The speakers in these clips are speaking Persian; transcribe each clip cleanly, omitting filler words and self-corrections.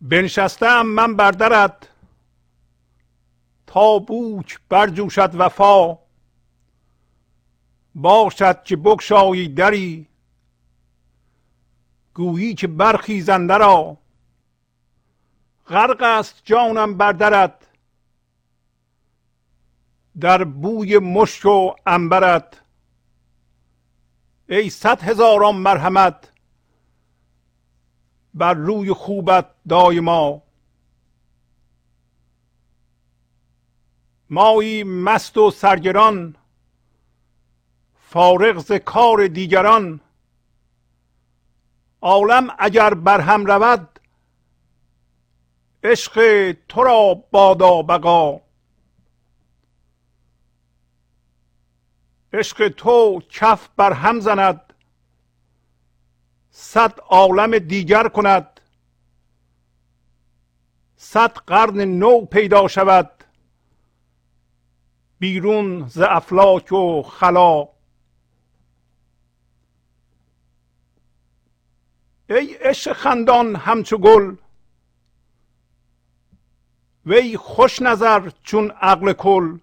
بنشستم من بر درت، تا بوک برجوشد وفا. باشد که بگشایی دری، گویی که برخیز اندرآ. غرق است جانم بر درت، در بوی مشک و عنبرت. ای 100,000 مرحمت، بر روی خوبت دایما. مایی مست و سرگران، فارغ ز کار دیگران. عالم اگر برهم رود، عشق تو را بادا بقا. عشق تو کف برهم زند، 100 عالم دیگر کند. 100 قرن نو پیدا شود، بیرون ز افلاک و خلا. ای عشق خندان همچو گل، وی خوش نظر چون عقل کل.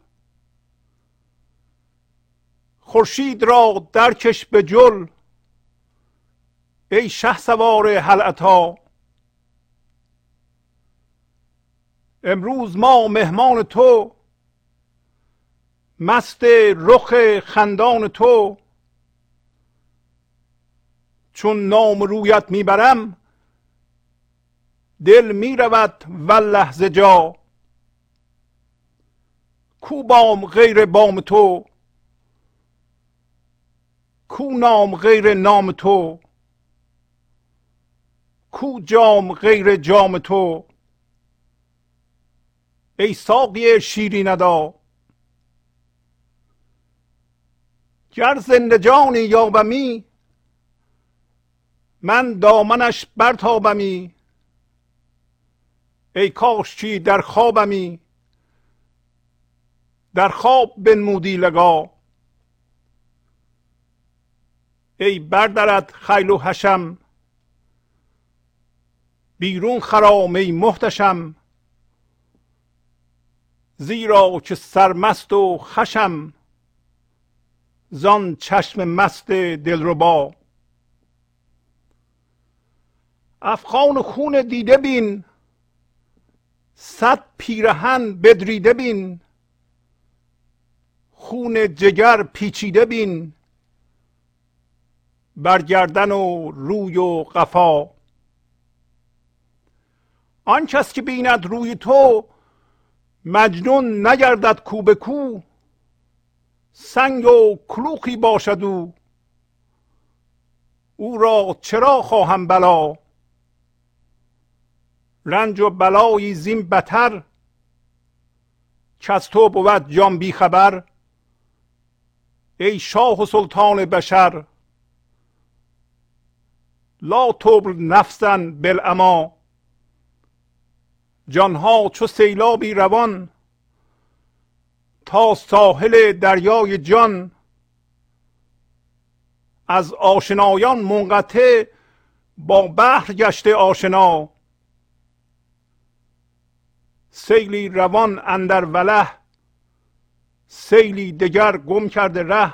خورشید را درکش به جل، ای شهسوار هل اتی. امروز ما مهمان تو، مست رخ خندان تو. چون نام رویت میبرم، دل میرود والله ز جا. کو بام غیر بام تو، کو نام غیر نام تو. کو جام غیر جام تو، ای ساقی شیرین ادا. گر زنده جانی یابمی، من دامنش برتابمی. ای کاشکی در خوابمی، در خواب بنمودی لقا. ای بردرد خیل و حشم، بیرون خرام ای محتشم. زیرا که سرمست و خوشم، زان چشم مست دلربا. افغان خون دیده بین، 100 پیرهن بدریده بین. خون جگر پیچیده بین، بر گردن و روی و قفا. آن کس که بیند روی تو، مجنون نگردد کو به کو. سنگ و کلوخی باشد او را چرا خواهم بلا. رنج و بلایی زین بتر، کز تو بود جان بی خبر. ای شاه و سلطان بشر، لا تبل نفسا بالعمی. جانها چو سیلابی روان، تا ساحل دریای جان. از آشنایان منقطع، با بحر گشته آشنا. سیلی روان اندر وله، سیلی دگر گم کرده ره.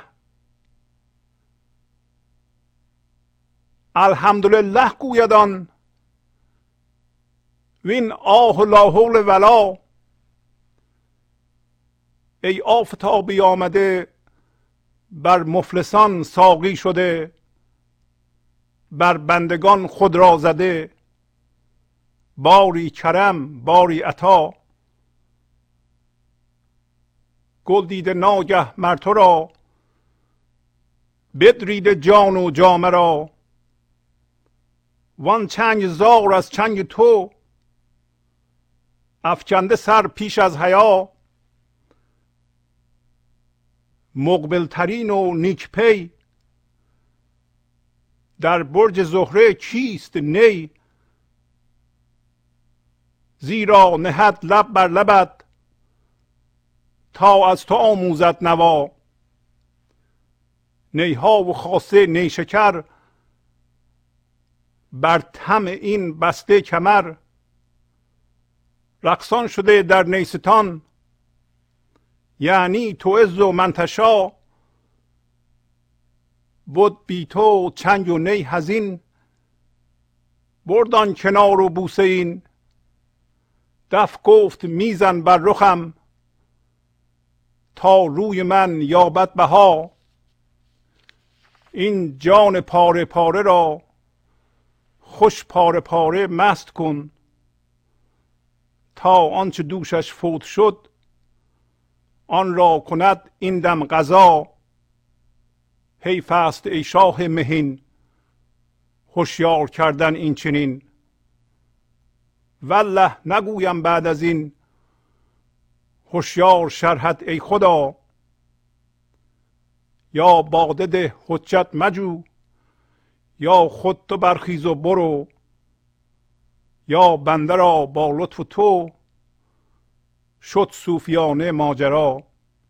الحمدلله گوید آن، وین آه لا حول ولا. ای آفتابی آمده، بر مفلسان ساقی شده. بر بندگان خود را زده، باری کرم باری عطا. گل دیده ناگه مر تو را، بدریده جان و جامه را. وان چنگ زار از چنگ تو، افکنده سر پیش از حیا. مقبل ترین و نیک پی، در برج زهره کیست نی. زیرا نهد لب بر لبت، تا از تو آموزد نوا. نیها و خاصه نیشکر، بر طمع این بسته کمر. رقصان شده در نیستان، یعنی تو عز و منتشا. بود بی تو چنگ و نی حزین، بردان کنار و بوسه این. دف گفت میزن بر رخم، تا روی من یابد بها. این جان پاره پاره را، خوش پاره پاره مست کن. تا آنچه دوشش فوت شد، آن را کند این دم قضا. حیف است ای شاه مهین، هوشیار کردن این چنین. والله نگویم بعد از این، هوشیار شرحت ای خدا. یا باده ده حجت مجو، یا خود تو برخیز و برو. یا بنده را با لطف تو، شد صوفیانه ماجرا.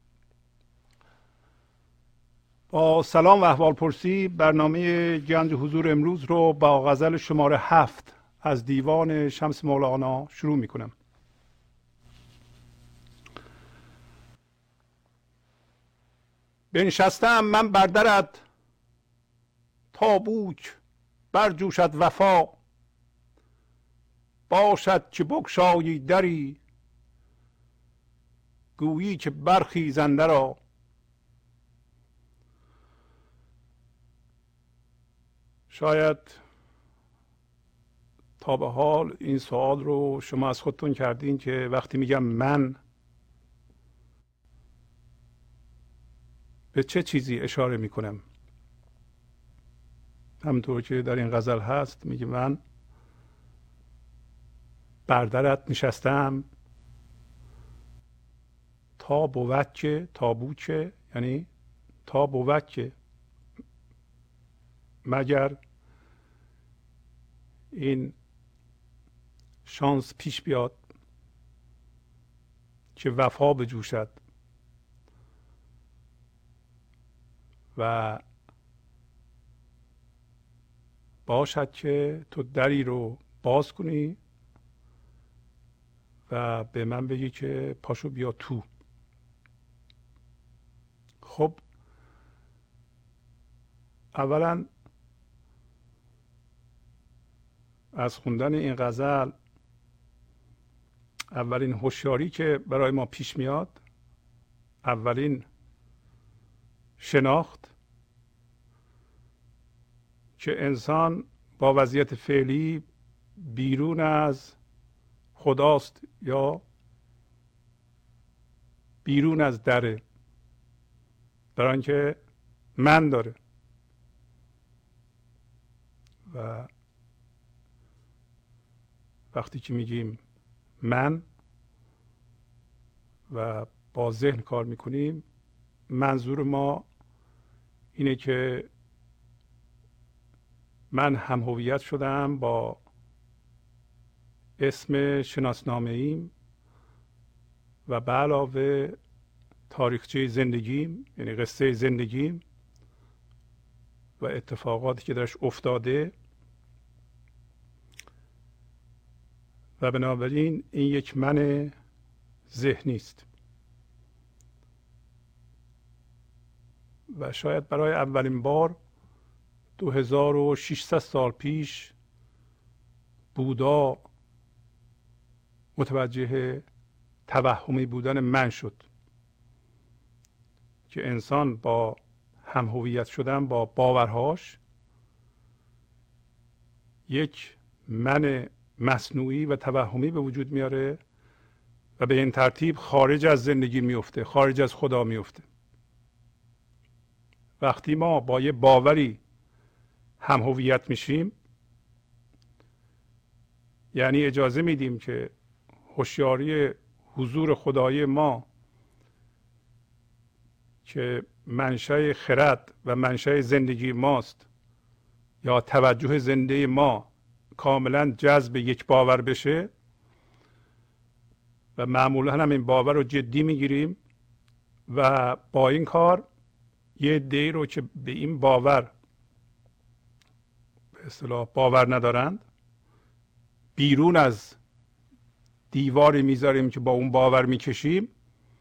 با سلام و احوال پرسی برنامه گنج حضور امروز رو با غزل شماره 7 از دیوان شمس مولانا شروع می کنم. بنشستم من بر درت، تا بوک برجوشد وفا. باشد که بگشایی دری، گویی که برخیزنده را. شاید تا به حال این سوال رو شما از خودتون کردین که وقتی میگم من، به چه چیزی اشاره میکنم؟ همونطور که در این غزل هست میگه من بر درت نشستم، تا بود که، تا بود که یعنی تا بود که، مگر این شانس پیش بیاد که وفا بجوشد و باشد که تو دری رو باز کنی و به من بگی که پاشو بیا تو. خب اولا از خوندن این غزل اولین هوشیاری که برای ما پیش میاد، اولین شناخت که انسان با وضعیت فعلی بیرون از خداست یا بیرون از دره، برای اینکه من داره و وقتی که میگیم من و با ذهن کار میکنیم، منظور ما اینه که من هم هویت شدم با اسم شناسنامه ایم و به علاوه تاریخچه زندگیم، یعنی قصه زندگیم و اتفاقاتی که درش افتاده و بنابراین این یک من ذهنی است و شاید برای اولین بار 2600 سال پیش بودا متوجه توهمی بودن من شد که انسان با هم هویت شدن با باورهاش یک من مصنوعی و توهمی به وجود میاره و به این ترتیب خارج از زندگی میفته، خارج از خدا میفته. وقتی ما با یه باوری هم هویت میشیم، یعنی اجازه میدیم که هوشیاری حضور خدای ما که منشأ خرد و منشأ زندگی ماست یا توجه زنده ما کاملا جذب یک باور بشه و معمولا هم این باور رو جدی میگیریم و با این کار یه عده‌ای رو که به این باور به اصطلاح باور ندارند بیرون از دیواری میذاریم که با اون باور میکشیم،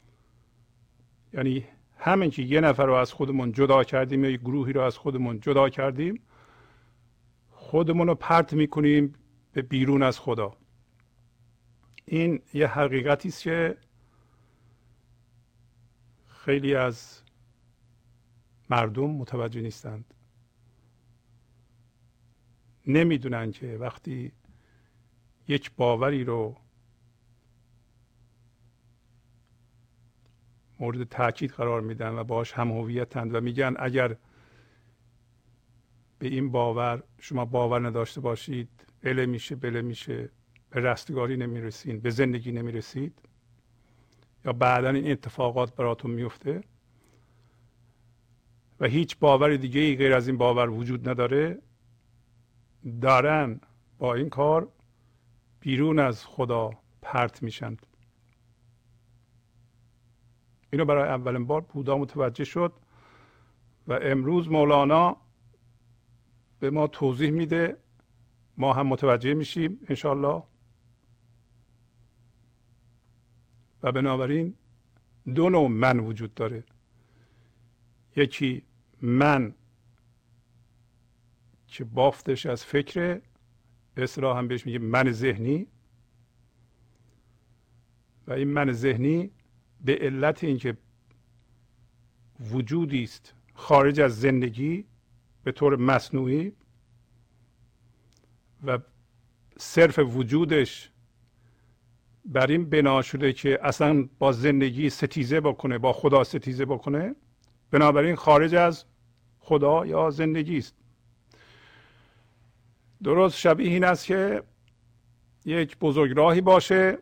یعنی همین که یه نفر رو از خودمون جدا کردیم یا یک گروهی رو از خودمون جدا کردیم، خودمون رو پرت میکنیم به بیرون از خدا. این یه حقیقتی است که خیلی از مردم متوجه نیستند. نمیدونن که وقتی یک باوری رو مورد تاکید قرار میدن و باهاش هم هویتند و میگن اگر به این باور شما باور نداشته باشید اله میشه بله میشه، به رستگاری نمیرسید، به زندگی نمیرسید، یا بعدا این اتفاقات براتون میفته و هیچ باور دیگه ای غیر از این باور وجود نداره، دارن با این کار بیرون از خدا پرت میشن. اینو برای اولین بار بودا متوجه شد و امروز مولانا به ما توضیح میده، ما هم متوجه میشیم انشالله. و بنابراین دو نوع من وجود داره. یکی من که بافتش از فکر، اصطلاحاً هم بهش میگه من ذهنی، و این من ذهنی به علت اینکه وجودی است خارج از زندگی به طور مصنوعی و صرف وجودش بر این بنا شده که اصلا با زندگی ستیزه بکنه، با خدا ستیزه بکنه، بنابراین خارج از خدا یا زندگی است. درست شبیه این است که یک بزرگراهی باشه،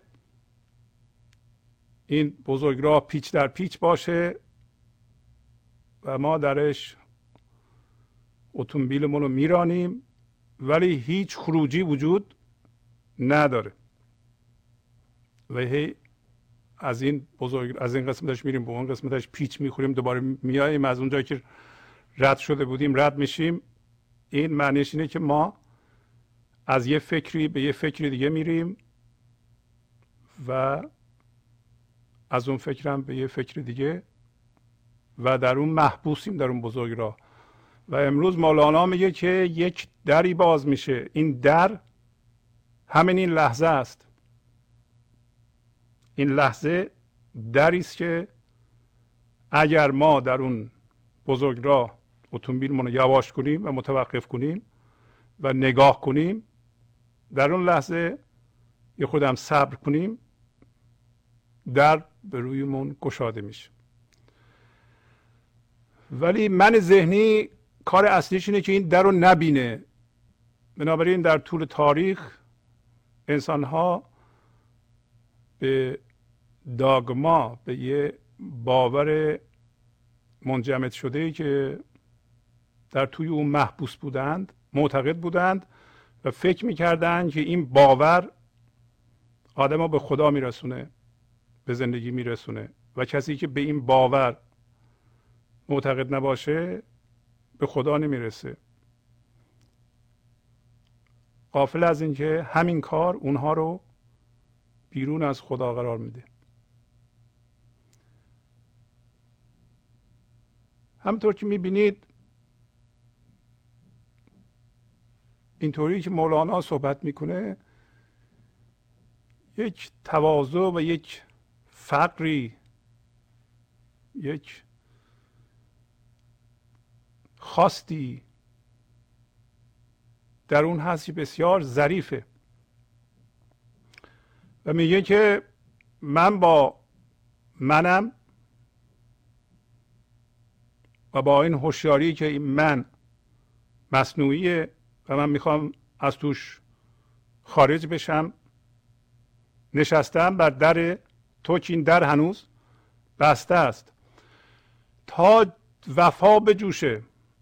این بزرگراه پیچ در پیچ باشه و ما درش اتومبیلمون رو میرانیم ولی هیچ خروجی وجود نداره و هی از این قسمتش میریم به اون قسمتش پیچ میخوریم، دوباره میاییم از اونجایی که رد شده بودیم رد میشیم. این معنیش اینه که ما از یه فکری به یه فکری دیگه میریم و از اون فکرم به یه فکر دیگه و در اون محبوسیم، در اون بزرگراه. و امروز مولانا میگه که یک دری باز میشه، این در همین این لحظه است. این لحظه دری است که اگر ما در اون بزرگراه اتومبیلمون رو یواش کنیم و متوقف کنیم و نگاه کنیم، در اون لحظه یه خودم صبر کنیم، در به رویمون گشاده میشه. ولی من ذهنی کار اصلیش اینه که این در رو نبینه. بنابراین در طول تاریخ انسان‌ها به داگما، به یه باور منجمد شده که در توی اون محبوس بودند، معتقد بودند و فکر میکردند که این باور آدم رو به خدا میرسونه، به زندگی میرسونه و کسی که به این باور معتقد نباشه به خدا نمیرسه. غافل از اینکه همین کار اونها رو بیرون از خدا قرار میده. همونطور که میبینید اینطوری که مولانا صحبت میکنه یک تواضع و یک فقری، یک خواستی در اون هستی بسیار ظریفه و میگه که من با منم و با این هوشیاری که این من مصنوعیه و من میخوام از توش خارج بشم، نشستم بر در تو که این در هنوز بسته است تا وفا بجوشه.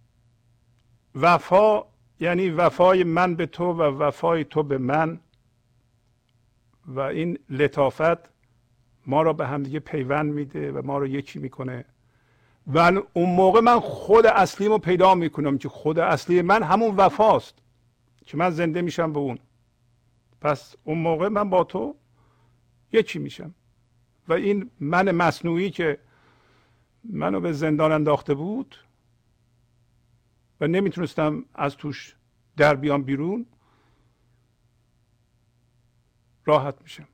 وفا یعنی وفای من به تو و وفای تو به من، و این لطافت ما را به همدیگه پیوند میده و ما رو یکی میکنه و اون موقع من خود اصلیمو پیدا میکنم که خود اصلی من همون وفاست که من زنده میشم به اون. پس اون موقع من با تو یکی میشم. و این من مصنوعی که منو به زندان انداخته بود و نمیتونستم از توش در بیام بیرون، راحت میشم.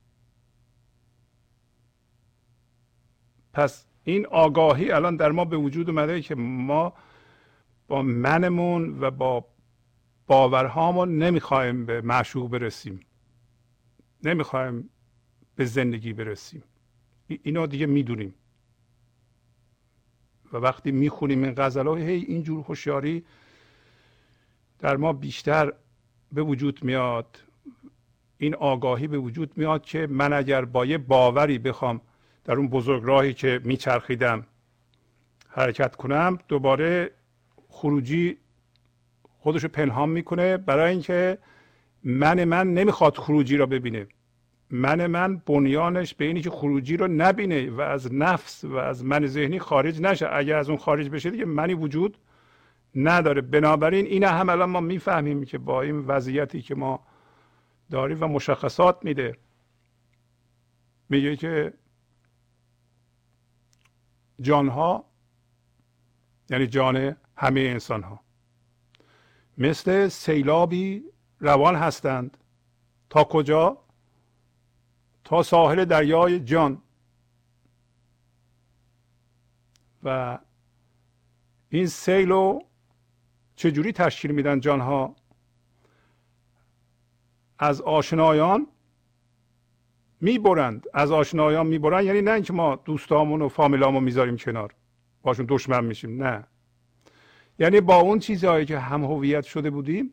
پس این آگاهی الان در ما به وجود اومده که ما با منمون و با باورهامون نمیخوایم به معشوق برسیم، نمیخوایم به زندگی برسیم. اینو دیگه میدونیم و وقتی میخونیم این غزل‌ها، هی اینجور هوشیاری در ما بیشتر به وجود میاد، این آگاهی به وجود میاد که من اگر با یه باوری بخوام در اون بزرگراهی که میچرخیدم حرکت کنم، دوباره خروجی خودشو پنهان میکنه، برای اینکه من نمیخواد خروجی را ببینه. من بنیانش به اینی که خروجی رو نبینه و از نفس و از من ذهنی خارج نشه. اگر از اون خارج بشه دیگه منی وجود نداره. بنابراین این هم الان ما میفهمیم که با این وضعیتی که ما داریم و مشخصات میده، میگه که جانها، یعنی جان همه انسان ها، مثل سیلابی روان هستند. تا کجا؟ تا ساحل دریای جان. و این سیل رو چجوری تشکیل میدن جانها؟ از آشنایان میبرند. از آشنایان میبرند یعنی نه اینکه ما دوستامون و فامیلامون میذاریم کنار باشون دشمن میشیم، نه، یعنی با اون چیزهایی که هم هویت شده بودیم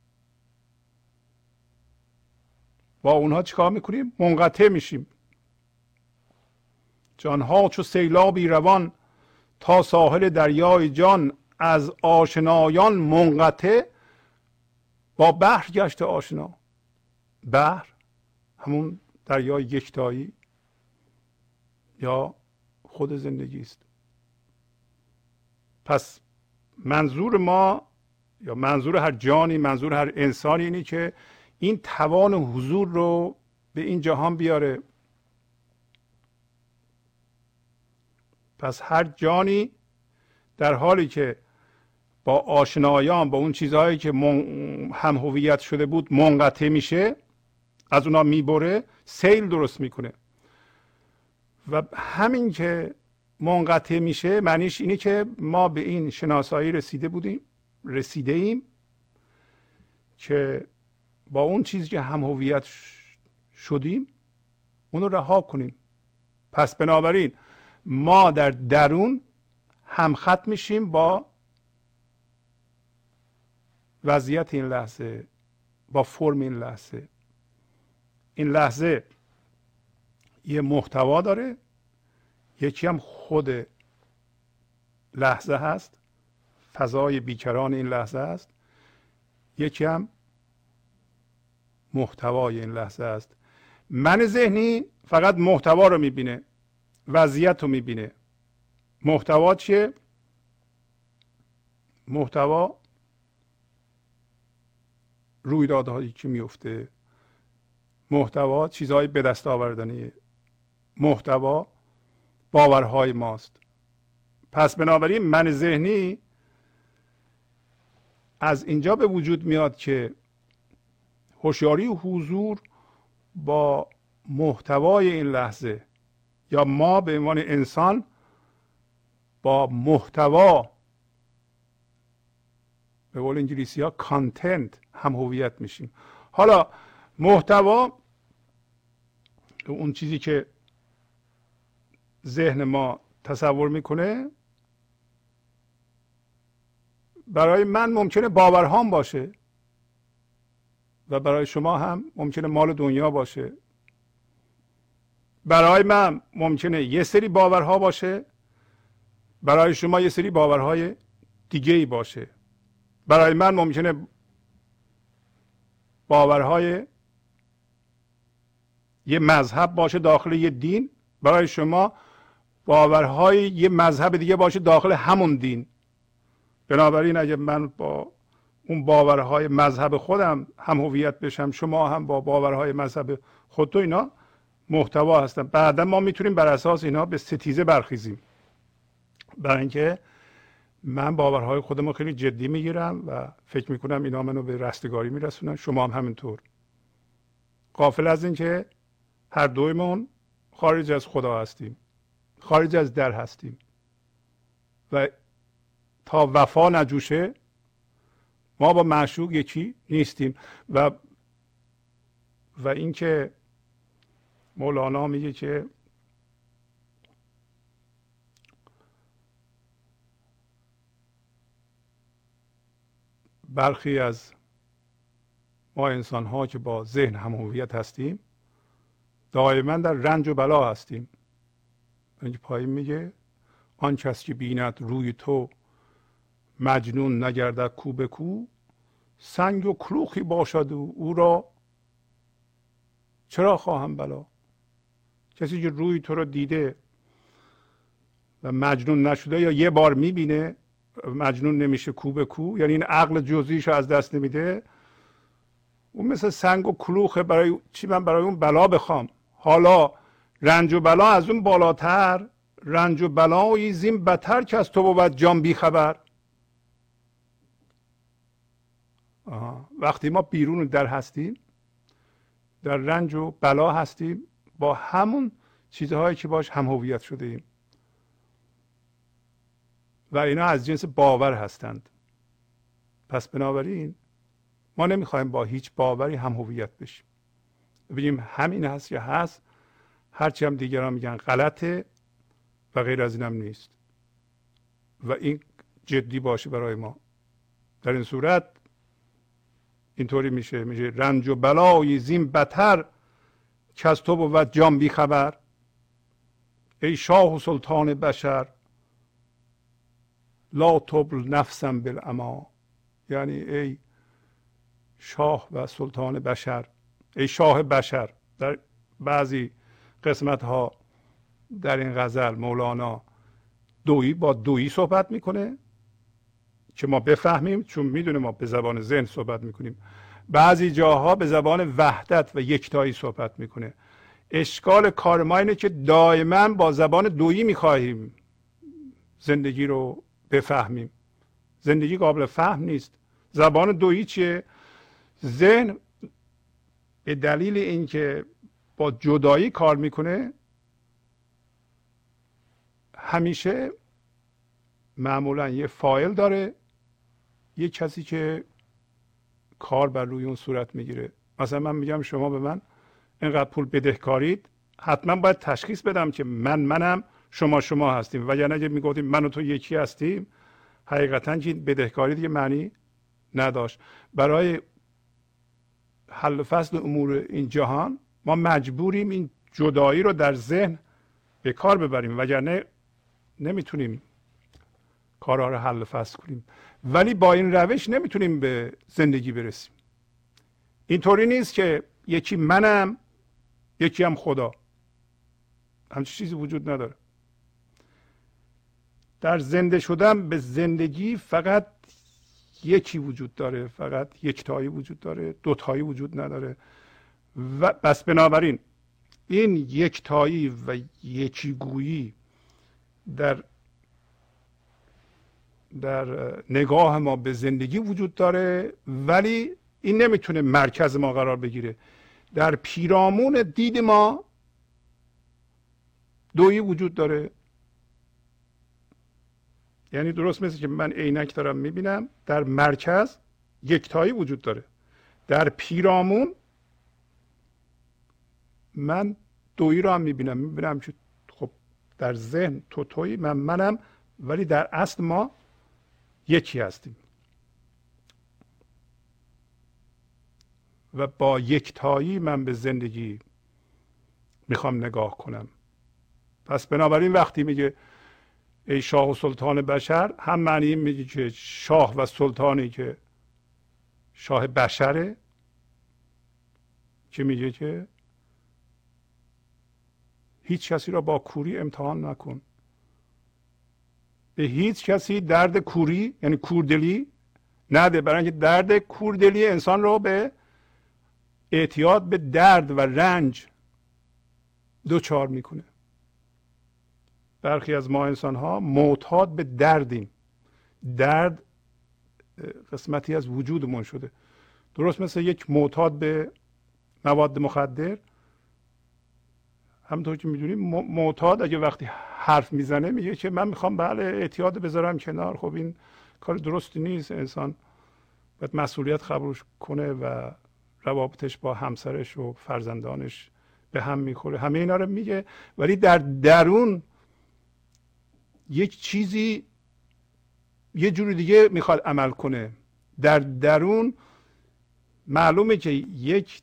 با اونها چیکار میکنیم؟ منقطع میشیم. جانها چو سیلابی روان تا ساحل دریای جان، از آشنایان منقطع با بحر گشت آشنا. بحر همون دریای یکتایی یا خود زندگی است. پس منظور ما یا منظور هر جانی، منظور هر انسانی اینه که این توان حضور رو به این جهان بیاره. پس هر جانی در حالی که با آشنایان، با اون چیزهایی که هم هویت شده بود منقطع میشه، از اونا میبره، سیل درست میکنه. و همین که منقطع میشه معنیش اینه که ما به این شناسایی رسیده ایم که با اون چیزی که هم هویت شدیم اونو رها کنیم. پس بنابراین ما در درون همخط میشیم با وضعیت این لحظه، با فرم این لحظه. این لحظه یه محتوا داره، یکی هم خود لحظه هست، فضای بیکران این لحظه است، یکی هم محتوای این لحظه است. من ذهنی فقط محتوا رو میبینه، وضعیت رو میبینه. محتوا چیه؟ محتوا رویدادهایی که میفته، محتوا چیزهای به دست آوردنیه، محتوا باورهای ماست. پس بنابراین من ذهنی از اینجا به وجود میاد که هوشیاری و حضور با محتوای این لحظه، یا ما به عنوان انسان با محتوا، به قول انگلیسی ها کانتنت، هم هویت میشیم. حالا محتوا اون چیزی که ذهن ما تصور میکنه برای من ممکنه باورهام باشه و برای شما هم ممکنه مال دنیا باشه. برای من ممکنه یه سری باورها باشه، برای شما یه سری باورهای دیگه ای باشه. برای من ممکنه باورهای یه مذهب باشه داخل یه دین، برای شما باورهای یه مذهب دیگه باشه داخل همون دین. بنابراین اگه من با اون باورهای مذهب خودم هم هویت بشم، شما هم با باورهای مذهب خودتو، اینا محتوا هستن. بعدا ما میتونیم بر اساس اینا به ستیزه برخیزیم. برای اینکه من باورهای خودم رو خیلی جدی میگیرم و فکر میکنم اینا منو به رستگاری میرسونن، شما هم همینطور. غافل از اینکه هر دویمون خارج از خدا هستیم، خارج از در هستیم و تا وفا نجوشه ما با معشوق یکی نیستیم. و اینکه مولانا میگه که برخی از ما انسان ها که با ذهن هم هویت هستیم دائما در رنج و بلا هستیم. اینکه پایین میگه آن کس که بیند روی تو مجنون نگردد کو به کو، سنگ و کلوخی باشد او را چرا خواهم بلا. کسی که روی تو رو دیده و مجنون نشده یا یه بار میبینه مجنون نمیشه کو به کو، یعنی این عقل جزئیش رو از دست نمیده، اون مثل سنگ و کلوخه. برای چی من برای اون بلا بخوام؟ حالا رنج و بلا از اون بالاتر، رنج و بلایی زین بتر که از تو بود جان بی خبر. وقتی ما بیرون در هستیم، در رنج و بلا هستیم، با همون چیزهایی که باش هم هویت شده ایم و اینا از جنس باور هستند. پس بنابراین ما نمیخوایم با هیچ باوری هم هویت بشیم، ببینیم همین هست یا هست، هرچی هم دیگران میگن غلطه و غیر از اینم نیست و این جدی باشه برای ما. در این صورت اینطوری میشه رنج و بلای زین بتر که از تو بود جان بی خبر. ای شاه و سلطان بشر لا تبل نفسم بالاما، یعنی ای شاه و سلطان بشر، ای شاه بشر. در بعضی قسمت ها در این غزل مولانا دویی با دویی صحبت میکنه که ما بفهمیم، چون میدونه ما به زبان ذهن صحبت میکنیم. بعضی جاها به زبان وحدت و یکتایی صحبت میکنه. اشکال کار ما اینه که دائما با زبان دویی میخواهیم زندگی رو بفهمیم. زندگی قابل فهم نیست. زبان دویی چیه؟ ذهن به دلیل اینکه با جدایی کار میکنه همیشه معمولا یه فاعل داره، یه کسی که کار بر روی اون صورت میگیره. مثلا من میگم شما به من اینقدر پول بدهکارید، حتما باید تشخیص بدم که منم، شما هستیم. و یا اگه میگفتیم من و تو یکی هستیم، حقیقتا که بدهکاری دیگه معنی نداشت. برای حل و فصل امور این جهان ما مجبوریم این جدایی رو در ذهن به کار ببریم، وگرنه نمیتونیم کارها رو حل و فصل کنیم. ولی با این روش نمیتونیم به زندگی برسیم. اینطوری نیست که یکی منم یکی هم خدا، همچین چیزی وجود نداره. در زنده شدن به زندگی فقط یکی وجود داره، فقط یکتایی وجود داره، دوتایی وجود نداره. و بس بنابراین این یکتایی و یکیگویی در نگاه ما به زندگی وجود داره، ولی این نمیتونه مرکز ما قرار بگیره. در پیرامون دید ما دویی وجود داره. یعنی درست مثل که من عینک دارم میبینم، در مرکز یکتایی وجود داره، در پیرامون من دویی رو هم میبینم که خب در ذهن تویی، منم، ولی در اصل ما یکی هستیم. و با یکتایی من به زندگی میخوام نگاه کنم. پس بنابراین وقتی میگه ای شاه و سلطان بشر، هم معنی میگه که شاه و سلطانی که شاه بشره، که میگه که هیچ کسی را با کوری امتحان نکن. به هیچ کسی درد کوری یعنی کوردلی نده، برای اینکه درد کوردلی انسان رو به اعتیاد به درد و رنج دوچار میکنه. برخی از ما انسان ها معتاد به دردیم. درد قسمتی از وجودمون شده، درست مثل یک معتاد به مواد مخدر. همونطور که میدونیم معتاد اگه وقتی حرف میزنه میگه که من میخوام بله اعتیاد بذارم کنار. خب این کار درستی نیست. انسان باید مسئولیت قبول کنه و روابطش با همسرش و فرزندانش به هم میخوره. همه اینا رو میگه، ولی در درون یک چیزی یه جور دیگه میخواد عمل کنه. در درون معلومه که یک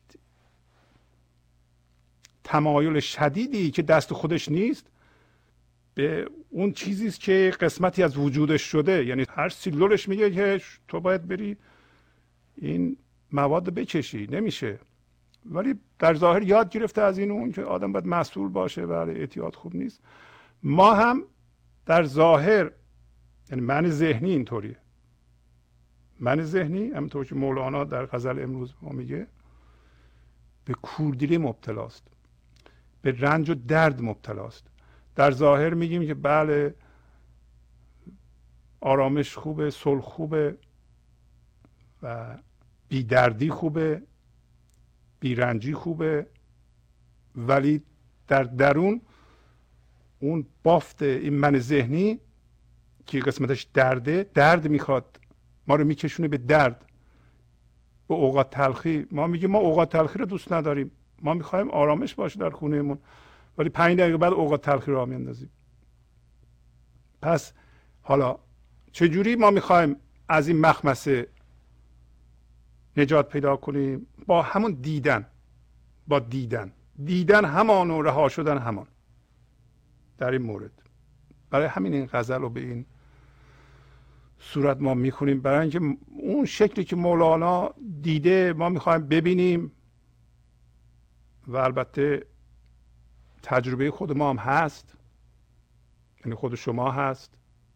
تمایل شدیدی که دست خودش نیست به اون چیزی است که قسمتی از وجودش شده. یعنی هر سیلولش میگه که تو باید بری این مواد بکشی، نمیشه. ولی در ظاهر یاد گرفته از این اون که آدم باید مسئول باشه، ولی اعتیاد خوب نیست. ما هم در ظاهر، یعنی من ذهنی اینطوریه. من ذهنی همونطور که مولانا در غزل امروز ما میگه به کوردلی مبتلاست، به رنج و درد مبتلاست. در ظاهر میگیم که بله آرامش خوبه، صلح خوبه و بیدردی خوبه، بیرنجی خوبه، ولی در درون اون بافت این من ذهنی که قسمتش درده، درد میخواد، ما رو میکشونه به درد، به اوقات تلخی. ما میگیم ما اوقات تلخی رو دوست نداریم، ما میخوایم آرامش باشه در خونهمون، ولی 5 دقیقه بعد اوقات تلخی رو میاندازیم. پس حالا چجوری ما میخوایم از این مخمسه نجات پیدا کنیم؟ با همون دیدن، با دیدن همان و رها شدن همان. در این مورد برای همین این غزل رو به این صورت ما میخونیم، برای اینکه اون شکلی که مولانا دیده ما میخوایم ببینیم و البته تجربه خود ما هم هست، یعنی خود شما هست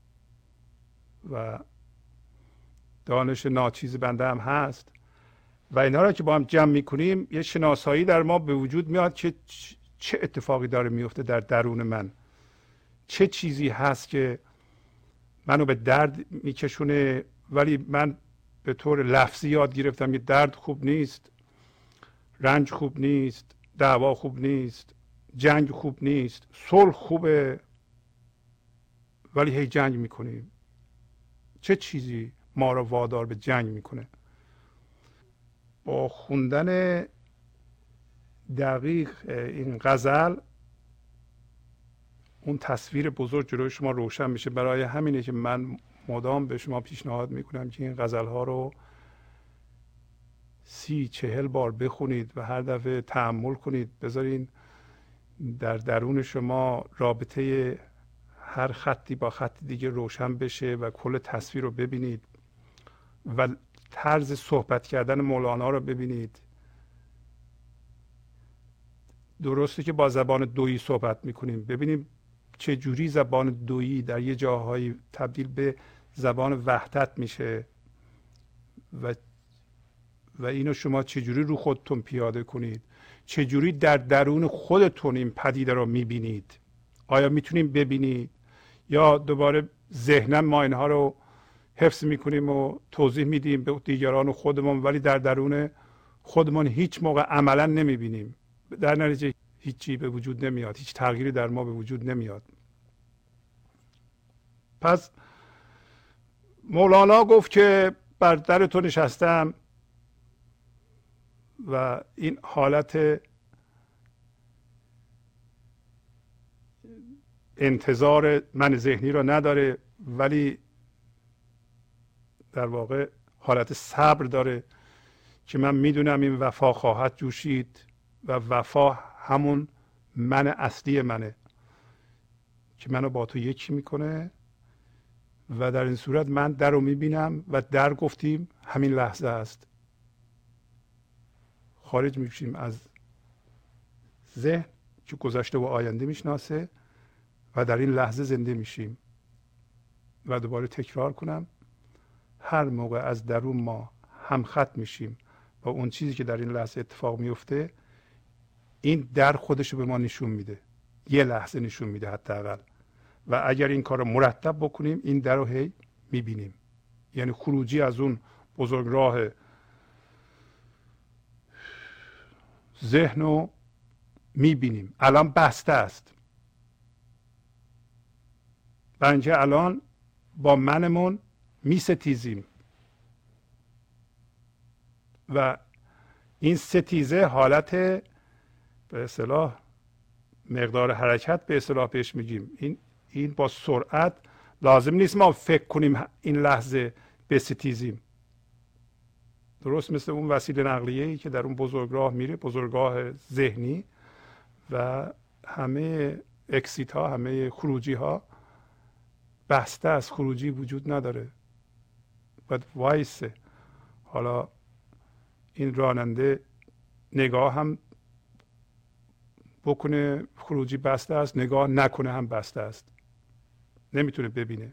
و دانش ناچیز بنده هم هست و اینا رو که با هم جمع میکنیم یه شناسایی در ما به وجود میاد که چه اتفاقی داره میفته در درون من، چه چیزی هست که منو به درد میکشونه. ولی من به طور لفظی یاد گرفتم که درد خوب نیست، رنج خوب نیست، دعوا خوب نیست، جنگ خوب نیست، صلح خوبه، ولی هی جنگ میکنیم. چه چیزی ما رو وادار به جنگ میکنه؟ با خوندن دقیق این غزل اون تصویر بزرگ جلوی شما روشن میشه. برای همینه که من مدام به شما پیشنهاد میکنم که این غزل ها رو 30-40 بار بخونید و هر دفعه تأمل کنید، بذارین در درون شما رابطه هر خطی با خط دیگه روشن بشه و کل تصویر رو ببینید و طرز صحبت کردن مولانا رو ببینید. درسته که با زبان دویی صحبت میکنیم، ببینیم چه جوری زبان دویی در یه جاهایی تبدیل به زبان وحدت میشه و اینو شما چجوری رو خودتون پیاده کنید، چجوری در درون خودتون این پدیده رو میبینید. آیا میتونیم ببینید یا دوباره ذهنا ما اینها رو حفظ میکنیم و توضیح میدیم به دیگران و خودمون، ولی در درون خودمون هیچ موقع عملا نمیبینیم، در نتیجه هیچی به وجود نمیاد، هیچ تغییری در ما به وجود نمیاد. پس مولانا گفت که بر در تو نشستم و این حالت انتظار من ذهنی رو نداره، ولی در واقع حالت صبر داره که من میدونم این وفا خواهد جوشید و وفا همون من اصلی منه که منو با تو یکی میکنه و در این صورت من در رو میبینم و در گفتیم همین لحظه است. خارج میشیم از ذهن که گذشته و آینده میشناسه و در این لحظه زنده میشیم. و دوباره تکرار کنم، هر موقع از درون ما هم خط میشیم با اون چیزی که در این لحظه اتفاق میفته، این در خودش رو به ما نشون میده، یه لحظه نشون میده حداقل. و اگر این کار رو مرتب بکنیم این در رو هی میبینیم. یعنی خروجی از اون بزرگراه ذهن رو میبینیم. الان بسته است، برای اینکه الان با منمون میستیزیم و این ستیزه حالت به اصطلاح مقدار حرکت به اصطلاح بهش میگیم. این با سرعت لازم نیست ما فکر کنیم این لحظه بستیزیم. درست مثل اون وسیله نقلیه‌ای که در اون بزرگراه میره، بزرگراه ذهنی، و همه اکسیت ها، همه خروجی ها بسته است، خروجی وجود نداره، باید وایسه. حالا این راننده نگاه هم بکنه خروجی بسته است، نگاه نکنه هم بسته است، نمیتونه ببینه.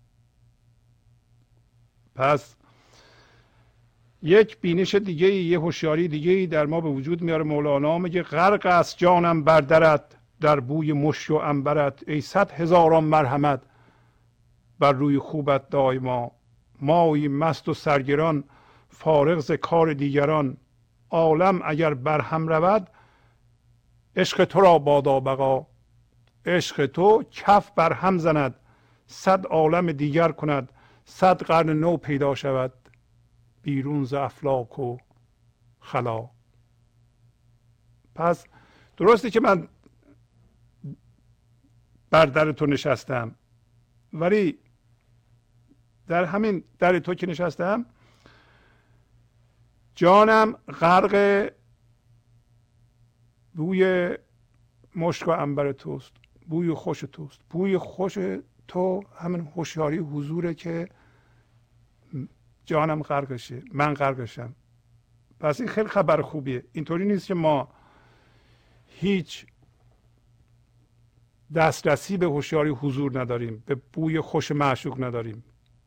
پس یک بینش دیگه، یه هوشیاری دیگه در ما به وجود میاره. مولانا میگه غرق است جانم بر درت، در بوی مشک و عنبرت، ای 100,000 مرحمت بر روی خوبت دایما. مایی مست و سرگران، فارغ ز کار دیگران، عالم اگر بر هم رود، عشق تو را بادا بقا. عشق تو کف بر هم زند، 100 عالم دیگر کند، 100 قرن نو پیدا شود، بیرون ز افلاک و خلا. پس درسته که من بر در تو نشستم، ولی در همین در تو که نشستم جانم غرق بوی مشک و عنبر توست، بوی خوش توست. بوی خوش تو همین هوشیاری حضوره که جانم غرقشه، من غرقشم. پس این خیلی خبر خوبیه. اینطوری نیست که ما هیچ دسترسی به هوشیاری حضور نداریم، به بوی خوش معشوق نداریم.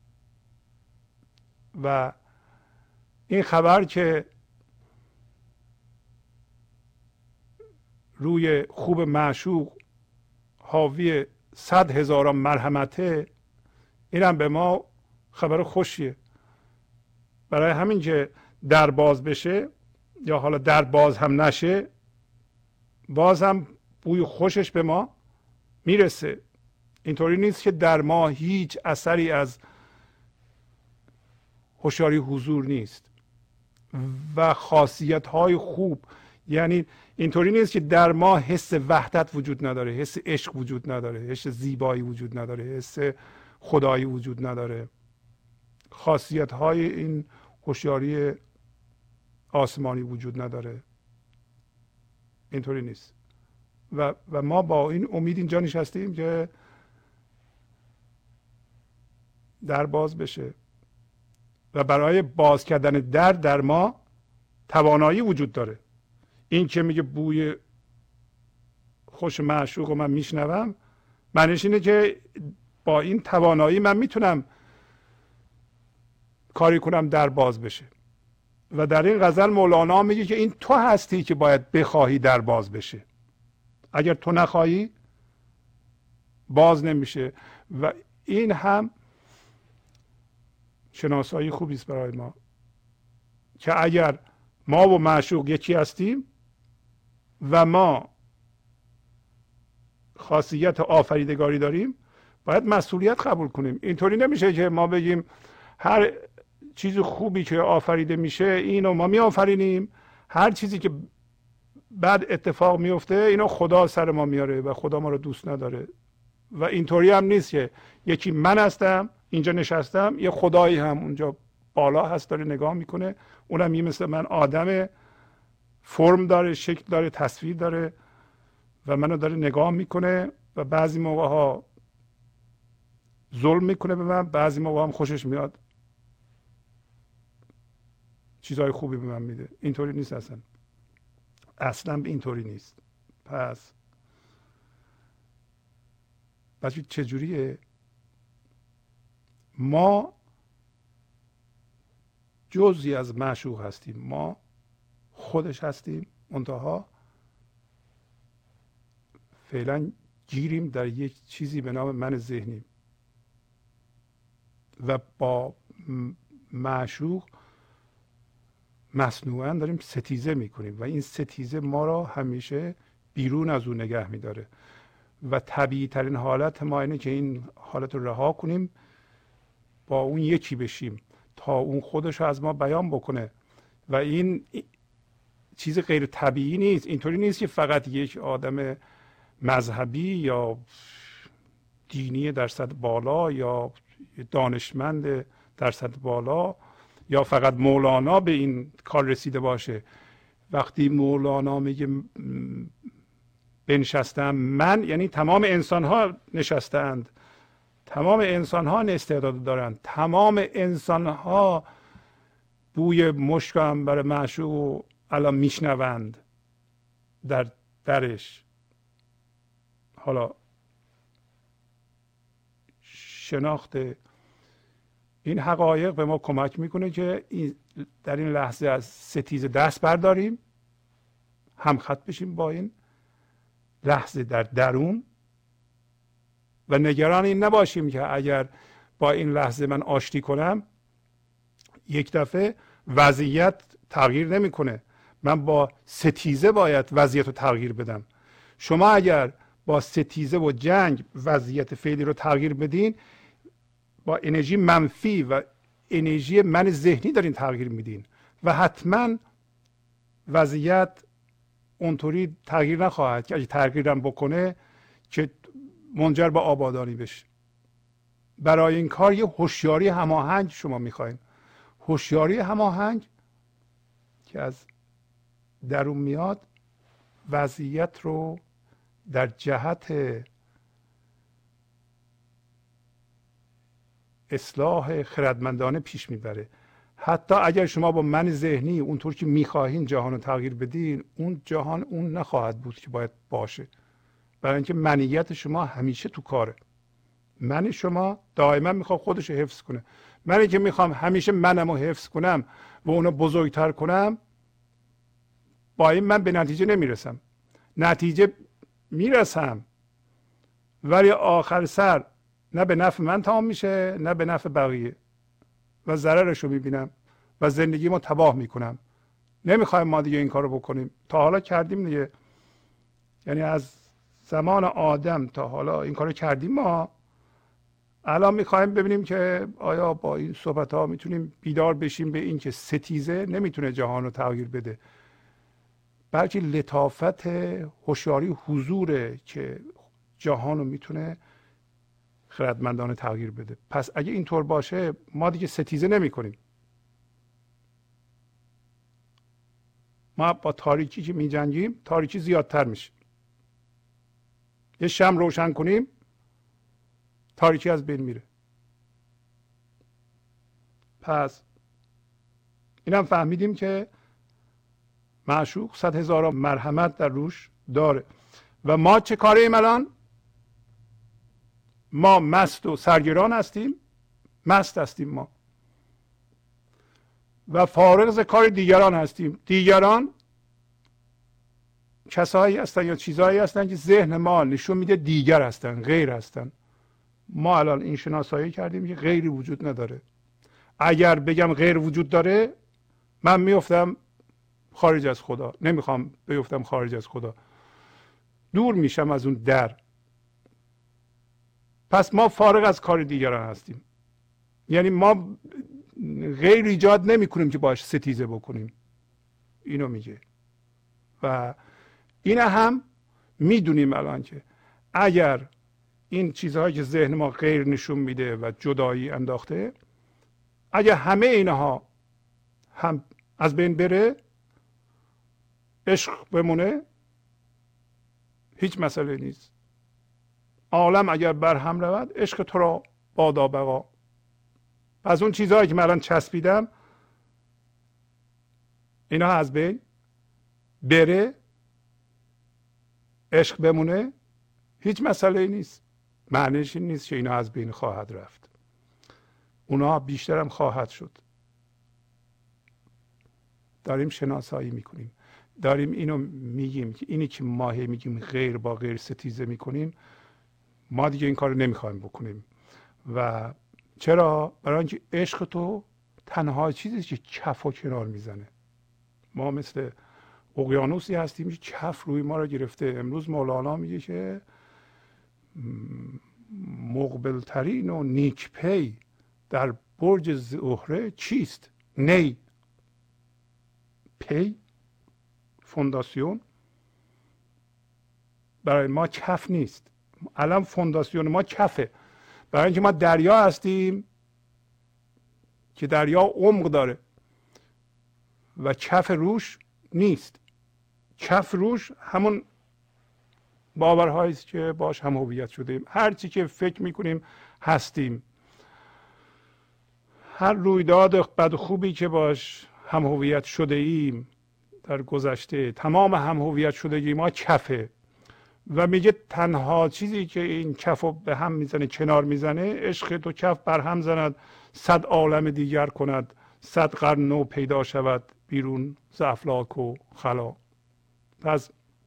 و این خبر که روی خوب معشوق حاوی 100,000 مرحمته، این هم به ما خبر خوشیه. برای همین که در باز بشه یا حالا در باز هم نشه، باز هم بوی خوشش به ما میرسه. اینطوری نیست که در ما هیچ اثری از هوشیاری حضور نیست و خاصیت های خوب. یعنی اینطوری نیست که در ما حس وحدت وجود نداره، حس عشق وجود نداره، حس زیبایی وجود نداره، حس خدایی وجود نداره. خاصیت های این هوشیاری آسمانی وجود نداره. اینطوری نیست. و ما با این امید اینجا نشستیم که در باز بشه و برای باز کردن در ما توانایی وجود داره. این که میگه بوی خوش معشوق رو من میشنوم، معنیش اینه که با این توانایی من میتونم کاری کنم در باز بشه. و در این غزل مولانا میگه که این تو هستی که باید بخواهی در باز بشه. اگر تو نخواهی باز نمیشه. و این هم شناسایی خوبی است برای ما که اگر ما و معشوق یکی هستیم و ما خاصیت آفریدگاری داریم، باید مسئولیت قبول کنیم. اینطوری نمیشه که ما بگیم هر چیز خوبی که آفریده میشه اینو ما میآفرینیم، هر چیزی که بعد اتفاق میفته اینو خدا سر ما میاره و خدا ما رو دوست نداره. و اینطوری هم نیست که یکی من هستم اینجا نشستم، یه خدایی هم اونجا بالا هست داره نگاه میکنه، اونم یه مثل من آدم، فرم داره، شکل داره، تصویر داره و منو داره نگاه میکنه و بعضی موقع ها ظلم میکنه به من، بعضی موقع هم خوشش میاد چیزهای خوبی به من میده. اینطوری نیست اصلا اینطوری نیست. پس چجوریه؟ ما جزئی از معشوق هستیم، ما خودش هستیم، منتها فعلا گیریم در یک چیزی به نام من ذهنی و با معشوق مصنوعاً داریم ستیزه میکنیم و این ستیزه ما را همیشه بیرون از اون نگه میداره و طبیعی ترین حالت ما اینه که این حالت رو رها کنیم، با اون یکی بشیم تا اون خودش رو از ما بیان بکنه. و این چیز غیر طبیعی نیست. اینطوری نیست که فقط یک آدم مذهبی یا دینی در سطح بالا یا دانشمند در سطح بالا یا فقط مولانا به این کار رسیده باشه. وقتی مولانا میگه بنشستم من، یعنی تمام انسان ها نشستند، تمام انسان ها استعداد دارند، تمام انسان ها بوی مشک عنبر معشوق الان میشنوند در درش. حالا شناخت این حقایق به ما کمک میکنه که در این لحظه از ستیزه دست برداریم، همخط بشیم با این لحظه در درون و نگران این نباشیم که اگر با این لحظه من آشتی کنم یک دفعه وضعیت تغییر نمیکنه. من با ستیزه باید وضعیت رو تغییر بدم. شما اگر با ستیزه و جنگ وضعیت فعلی رو تغییر بدین، با انرژی منفی و انرژی من ذهنی دارین تغییر میدین و حتما وضعیت اونطوری تغییر نخواهد که اگه تغییرم بکنه که منجر به آبادانی بشه. برای این کار یه هوشیاری هماهنگ شما میخواین. هوشیاری هماهنگ که از درون میاد وضعیت رو در جهت اصلاح خردمندانه پیش میبره. حتی اگر شما با من ذهنی اونطور که میخواهین جهان رو تغییر بدین، اون جهان اون نخواهد بود که باید باشه، برای اینکه منیت شما همیشه تو کاره. من شما دائما میخواد خودش رو حفظ کنه. منی که میخوام همیشه منم رو حفظ کنم و اونو بزرگتر کنم، با این من به نتیجه نمیرسم. نتیجه میرسم ولی آخر سر نه به نفع من تمام میشه نه به نفع بقیه و ضررش رو میبینم و زندگیمو تباه میکنم. نمیخوایم ما دیگه این کارو بکنیم. تا حالا کردیم دیگه، یعنی از زمان آدم تا حالا این کارو کردیم. ما الان میخوایم ببینیم که آیا با این صحبت ها میتونیم بیدار بشیم به این که ستیزه نمیتونه جهان رو تغییر بده، بلکه لطافت هوشیاری حضوره که جهان رو میتونه خردمندانه تغییر بده. پس اگه اینطور باشه ما دیگه ستیزه نمی کنیم. ما با تاریکی که می جنگیم تاریکی زیادتر میشه. یه شمع روشن کنیم تاریکی از بین میره. پس اینم فهمیدیم که معشوق 100,000 مرحمت در روش داره. و ما چه کاریم الان؟ ما مست و سرگران هستیم، مست هستیم ما و فارغ از کار دیگران هستیم. دیگران کسایی هستن یا چیزهایی هستن که ذهن ما نشون میده دیگر هستن، غیر هستن. ما الان این شناسایی کردیم که غیری وجود نداره. اگر بگم غیر وجود داره من میفتم خارج از خدا. نمیخوام بیفتم خارج از خدا، دور میشم از اون در. پس ما فارغ از کار دیگران هستیم. یعنی ما غیر ایجاد نمی کنیم که باش ستیزه بکنیم. اینو میگه. و این هم میدونیم الان که اگر این چیزهایی که ذهن ما غیر نشون میده و جدایی انداخته، اگر همه اینها هم از بین بره، عشق بمونه، هیچ مسئله نیست. عالم اگر بر هم رود، عشق تو را بادا بقا. پس اون چیزهایی که من الان چسبیدم اینا از بین بره، عشق بمونه، هیچ مسئله نیست. معنیش این نیست که اینا از بین خواهد رفت. اونا بیشتر هم خواهد شد. داریم شناسایی میکنیم. داریم اینو میگیم که اینی که ما میگیم غیر با غیر ستیزه میکنیم، ما دیگه این کارو نمیخوایم بکنیم. و چرا؟ برای اینکه عشق تو تنها چیزی که کف و کنار میزنه. ما مثل اقیانوسی هستیم که کف روی ما رو گرفته. امروز مولانا میگه که مقبلترین و نیکپی در برج زهره چیست؟ نی. پی، فونداسیون، برای ما کف نیست. الان فونداسیون ما کفه، برای اینکه ما دریا هستیم که دریا عمق داره و کف روش نیست. کف روش همون باورهایی است که باش هم هویت شدیم. هر چی که فکر میکنیم هستیم. هر رویداد بد و خوبی که باش هم هویت شده ایم در گذشته، تمام هم هویت شدگی ما کفه. و میگه تنها چیزی که این کف رو به هم میزنه، کنار میزنه، عشق تو کف بر هم زند 100 عالم دیگر کند، 100 قرن نو پیدا شود بیرون ز افلاک و خلا. پس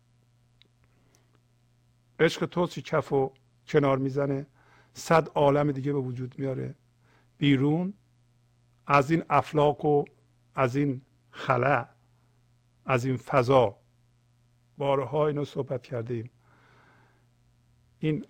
عشق تو چی کف رو کنار میزنه، 100 عالم دیگه به وجود میاره بیرون از این افلاک و از این خلا، از این فضا. بارها اینو صحبت کردیم. این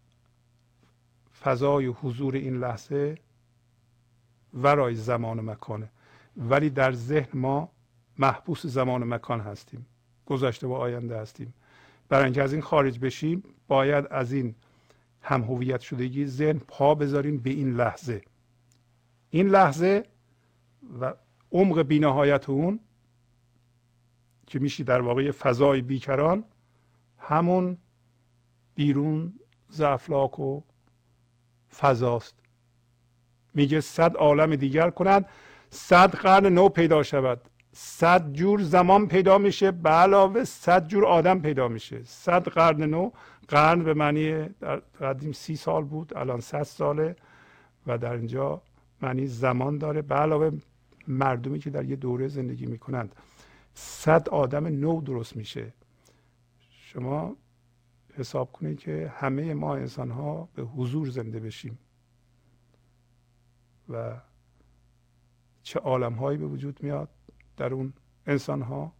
فضای حضور این لحظه ورای زمان و مکانه، ولی در ذهن ما محبوس زمان و مکان هستیم، گذشته و آینده هستیم. برای اینکه از این خارج بشیم باید از این هم هویت شدگی ذهن پا بذاریم به این لحظه. این لحظه و عمق بی‌نهایت اون که میشه در واقع فضای بیکران، همون بیرون ز افلاک و فضاست. میگه 100 عالم دیگر کند، 100 قرن نو پیدا شود. 100 جور زمان پیدا میشه، به علاوه 100 جور آدم پیدا میشه. 100 قرن نو، قرن به معنی در قدیم 30 سال بود، الان 100 ساله و در اینجا معنی زمان داره، به علاوه مردمی که در یه دوره زندگی میکنند. 100 آدم نو درست میشه. شما حساب کنید که همه ما انسان ها به حضور زنده بشیم و چه عالم هایی به وجود میاد در اون انسان ها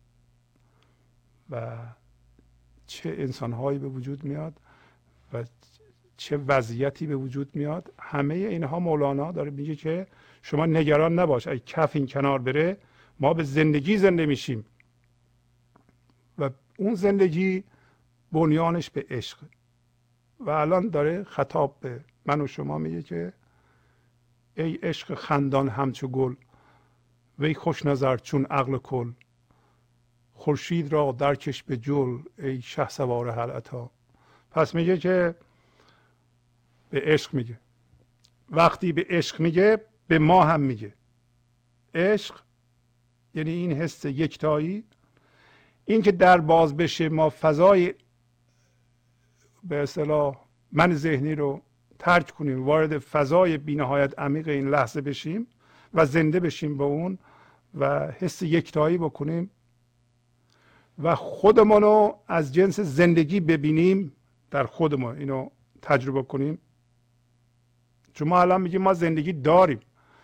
و چه انسان هایی به وجود میاد و چه وضعیتی به وجود میاد. همه اینها مولانا داره میگه که شما نگران نباش، اگه کف این کنار بره ما به زندگی زنده میشیم و اون زندگی بنیانش به عشق. و الان داره خطاب به من و شما میگه که ای عشق خندان همچو گل، وی خوش نظر چون عقل کل، خورشید را درکش به جل ای شهسوار هل عطا. پس میگه که به عشق میگه. وقتی به عشق میگه به ما هم میگه. عشق یعنی این حس یکتایی، این که در باز بشه ما فضای به اصطلاح من ذهنی رو ترک کنیم، وارد فضای بی‌نهایت عمیق این لحظه بشیم و زنده بشیم با اون و حس یکتایی بکنیم و خودمون رو از جنس زندگی ببینیم در خودمون، اینو تجربه کنیم. چون ما الان میگیم ما زندگی داریم،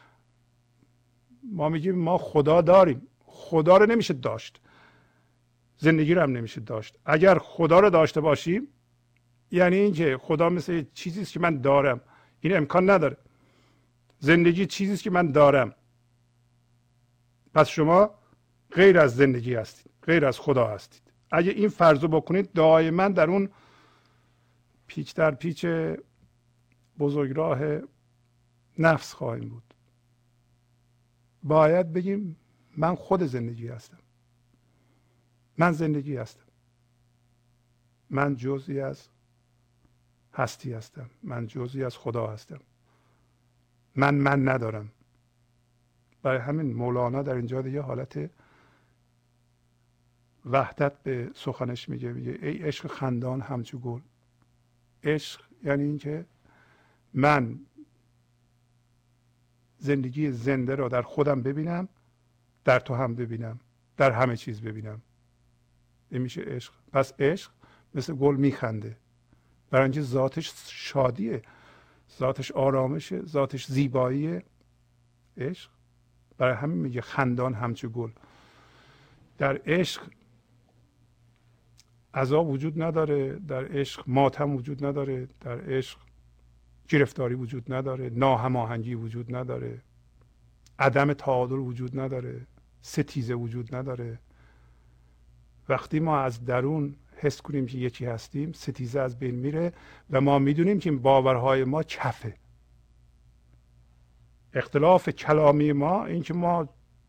ما میگیم ما خدا داریم. خدا رو نمیشه داشت، زندگی رو هم نمیشه داشت. اگر خدا رو داشته باشیم یعنی اینکه خدا مثل چیزی است که من دارم، این امکان نداره. زندگی چیزی است که من دارم. پس شما غیر از زندگی هستید، غیر از خدا هستید. اگه این فرض رو بکنید دائما در اون پیچ در پیچ بزرگراه نفس خواهیم بود. باید بگیم من خود زندگی هستم، من زندگی هستم، من جزئی از هستی هستم، من جزئی از خدا هستم، من ندارم. برای همین مولانا در اینجا دیگه حالت وحدت به سخنش میگه ای عشق خندان همچو گل. عشق یعنی اینکه من زندگی زنده را در خودم ببینم، در تو هم ببینم، در همه چیز ببینم. این میشه عشق. پس عشق مثل گل میخنده، برای اینکه ذاتش شادیه، ذاتش آرامشه، ذاتش زیباییه. عشق برای همین میگه خندان همچو گل. در عشق عذاب وجود نداره، در عشق ماتم وجود نداره، در عشق گرفتاری وجود نداره، ناهماهنگی وجود نداره، عدم تعادل وجود نداره، ستیزه وجود نداره. وقتی ما از درون حس کنیم که یکی هستیم، ستیزه از بین میره و ما میدونیم که باورهای ما کفه. اختلاف کلامی ما این که ما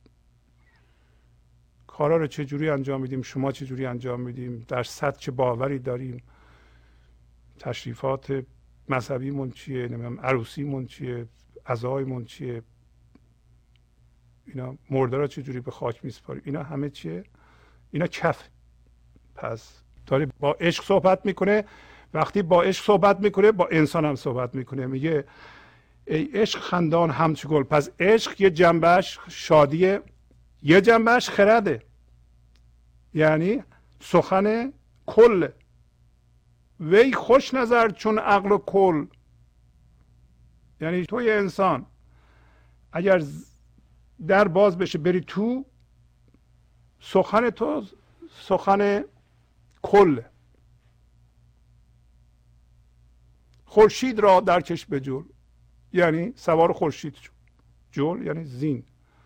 کارا رو چجوری انجام میدیم، شما چجوری انجام میدیم، در سطح چه باوری داریم، تشریفات مذهبیمون چیه، نمیدونم عروسیمون چیه، عزایمون چیه، اینا مرده را چجوری به خاک میسپاریم، اینا همه چیه؟ اینا کف. پس داره با عشق صحبت میکنه. وقتی با عشق صحبت میکنه با انسان هم صحبت میکنه. میگه ای عشق خندان همچو گل. پس عشق یه جنبهش شادیه، یه جنبهش خرده، یعنی سخن کل. وی خوش نظر چون عقل و کل. یعنی توی انسان اگر در باز بشه بری تو، سخن تو سخن کل. خورشید را درکش به جل، یعنی سوار خورشید شو. جل یعنی زین.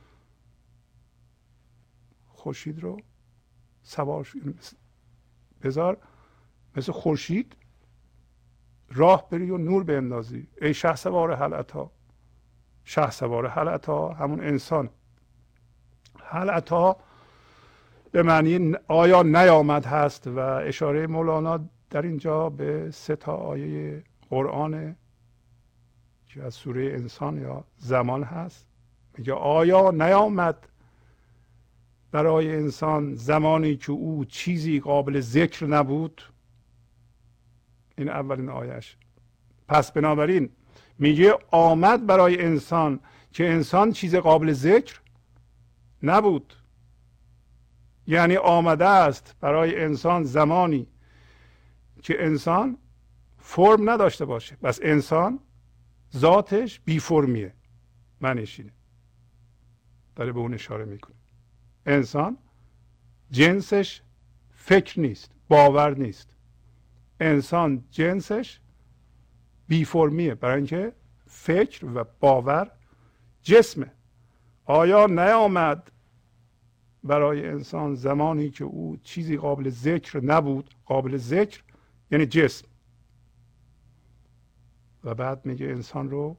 خورشید رو سوار شو، یعنی بذار مثل خورشید راه بری و نور بندازی. ای شه سوار هل اتی. شه سوار هل اتی همون انسان. هل اتی به معنی آیا نیامد هست و اشاره مولانا در اینجا به 3 آیه قرآن که از سوره انسان یا زمان هست. میگه آیا نیامد برای انسان زمانی که او چیزی قابل ذکر نبود. این اولین آیهش. پس بنابراین میگه آمد برای انسان که انسان چیز قابل ذکر نبود. یعنی آمده است برای انسان زمانی که انسان فرم نداشته باشه. بس انسان ذاتش بی فرمیه. معنیش اینه. داره به اون اشاره میکنه. انسان جنسش فکر نیست، باور نیست. انسان جنسش بی فرمیه، برای اینکه فکر و باور جسمه. آیا نیامد برای انسان زمانی که او چیزی قابل ذکر نبود. قابل ذکر یعنی جسم. و بعد میگه انسان رو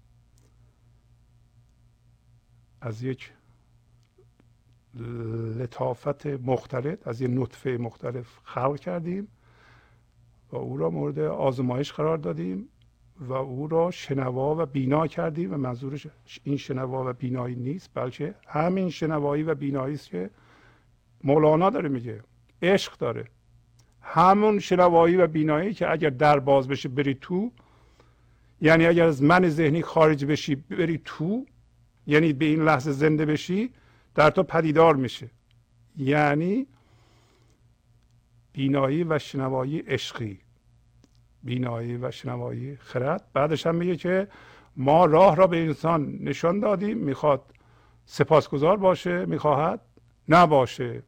از یک لطافت مختلف، از یک نطفه مختلف خلق کردیم و او را مورد آزمایش قرار دادیم و او را شنوا و بینا کردیم. و منظورش این شنوا و بینایی نیست، بلکه همین شنوایی و بینایی است که مولانا داره میگه. عشق داره. همون شنوایی و بینایی که اگر در باز بشه بری تو، یعنی اگر از من ذهنی خارج بشی بری تو، یعنی به این لحظه زنده بشی، در تو پدیدار میشه. یعنی بینایی و شنوایی عشقی، بینایی و شنوایی خرد. بعدش هم میگه که ما راه را به انسان نشان دادیم، میخواد سپاسگزار باشه، میخواهد نباشه.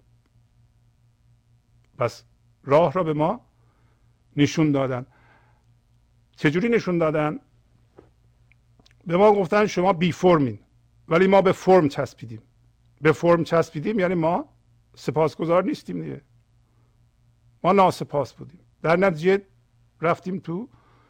پس راه را به ما نشون دادن. چجوری نشون دادن؟ به ما گفتن شما بی فرمین، ولی ما به فرم چسبیدیم. به فرم چسبیدیم یعنی ما سپاسگزار نیستیم دیگه. ما ناسپاس بودیم. در نتیجه رفتیم تو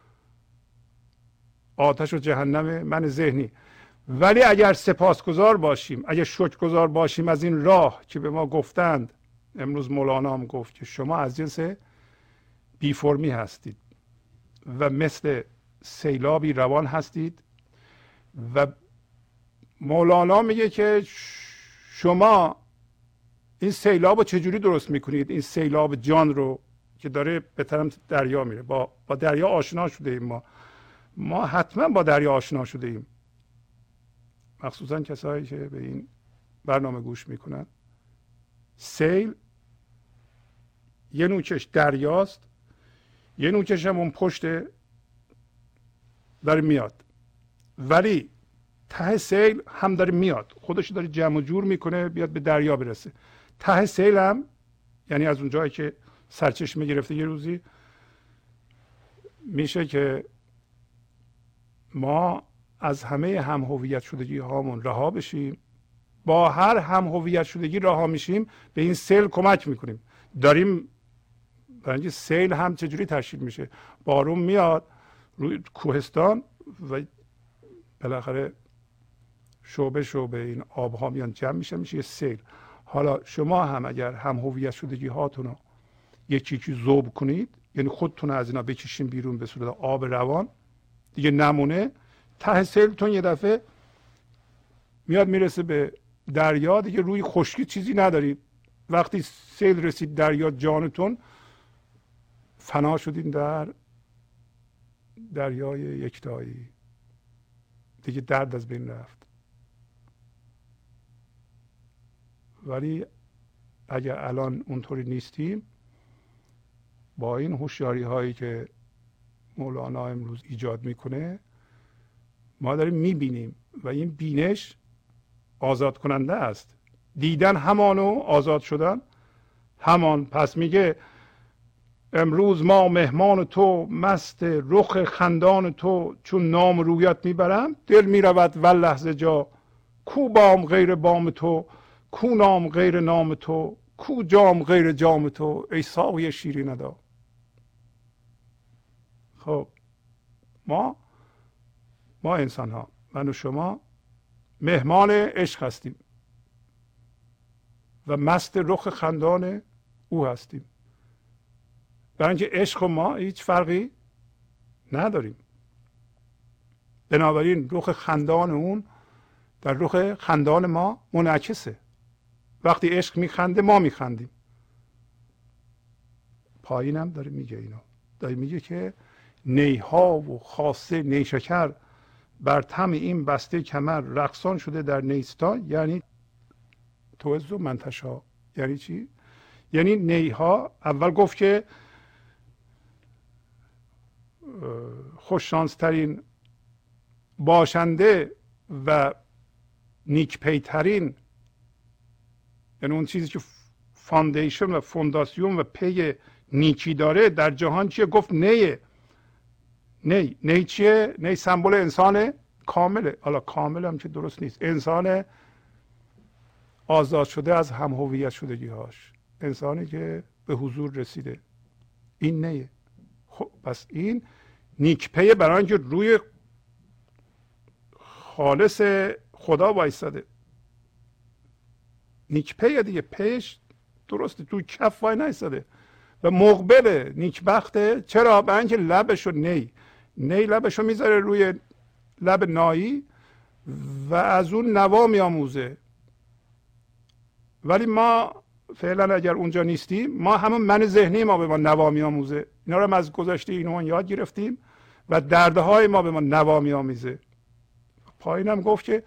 آتش و جهنم من ذهنی. ولی اگر سپاسگزار باشیم، اگر شکرگزار باشیم از این راه که به ما گفتند، امروز مولانا هم گفت که شما از جنس بی فرمی هستید و مثل سیلابی روان هستید. و مولانا میگه که شما این سیلاب رو چجوری درست میکنید؟ این سیلاب جان رو که داره به طرف دریا میره. با دریا آشنا شده ایم. ما حتما با دریا آشنا شده ایم، مخصوصا کسایی که به این برنامه گوش میکنن. سیل یه نوکش دریاست، یه نوکش هم اون پشت داره میاد، ولی ته سیل هم داره میاد، خودش داره جمع و جور میکنه بیاد به دریا برسه. ته سیل هم یعنی از اون جایی که سرچشمه گرفته یه روزی میشه که ما از همه هم هویت شدگی هامون رها بشیم. با هر هم هویت شدگی رها میشیم به این سیل کمک میکنیم. داریم برای اینکه سیل هم چجوری تشکیل میشه، بارون میاد روی کوهستان و بالاخره شعبه شعبه این آبها میان جمع میشه یه سیل. حالا شما هم اگر هم هویت شدگی هاتون رو یکی ذوب کنید، یعنی خودتون از اینا بکشین بیرون به صورت آب روان، دیگه نمونه، ته سیلتون یه دفعه میاد میرسه به دریا، دیگه روی خشکی چیزی ندارید. وقتی سیل رسید دریا، جانتون فنا شدین در دریای یکتایی، دیگه درد از بین رفت. ولی اگر الان اونطوری نیستیم، با این هوشیاری هایی که مولانا امروز ایجاد میکنه، ما داریم میبینیم و این بینش آزاد کننده است. دیدن همانو آزاد شدن همان. پس میگه امروز ما مهمان تو، مست رخ خندان تو، چون نام رویت میبرم دل میرود ول لحظه جا. کو بام غیر بام تو، کو نام غیر نام تو، کو جام غیر جام تو، ای ساقی شیرین ادا. خب ما انسان ها، من و شما مهمان عشق هستیم و مست رخ خندان او هستیم. برای اینکه عشق و ما هیچ فرقی نداریم، بنابراین رخ خندان اون در رخ خندان ما منعکسه. وقتی عشق میخنده ما میخندیم. پایینم داره میگه اینو، داره میگه که نیها و خاصه نیشکر بر طمع این بسته کمر، رقصان شده در نیستان. یعنی توزو منتشا. یعنی چی؟ یعنی نیها اول گفت که خوششانسترین باشنده و نیکپیترین، یعنی اون چیزی که فاندیشن و فونداسیون و پی نیکی داره در جهان چیه؟ گفت نیه. نی چیه؟ نی سمبل انسان کامله. حالا کامل هم که درست نیست، انسان آزاد شده از هم هویت شدگی هاش، انسانی که به حضور رسیده، این نیه. خب پس این نیکپیه برای اینکه روی خالص خدا وایساده. نیکپیه دیگه، پیش درسته، تو کف وای نایساده و مقبله، نیکبخته. چرا؟ برای اینکه لبشو نی لبشو میذاره روی لب نایی و از اون نوا میآموزه. ولی ما فعلا اگر اونجا نیستیم، ما همون من ذهنی ما به ما نوا میآموزه. اینا رو از گذشته اینو یاد گرفتیم و دردهای ما به ما نوا میآمیزه. پایینم گفت که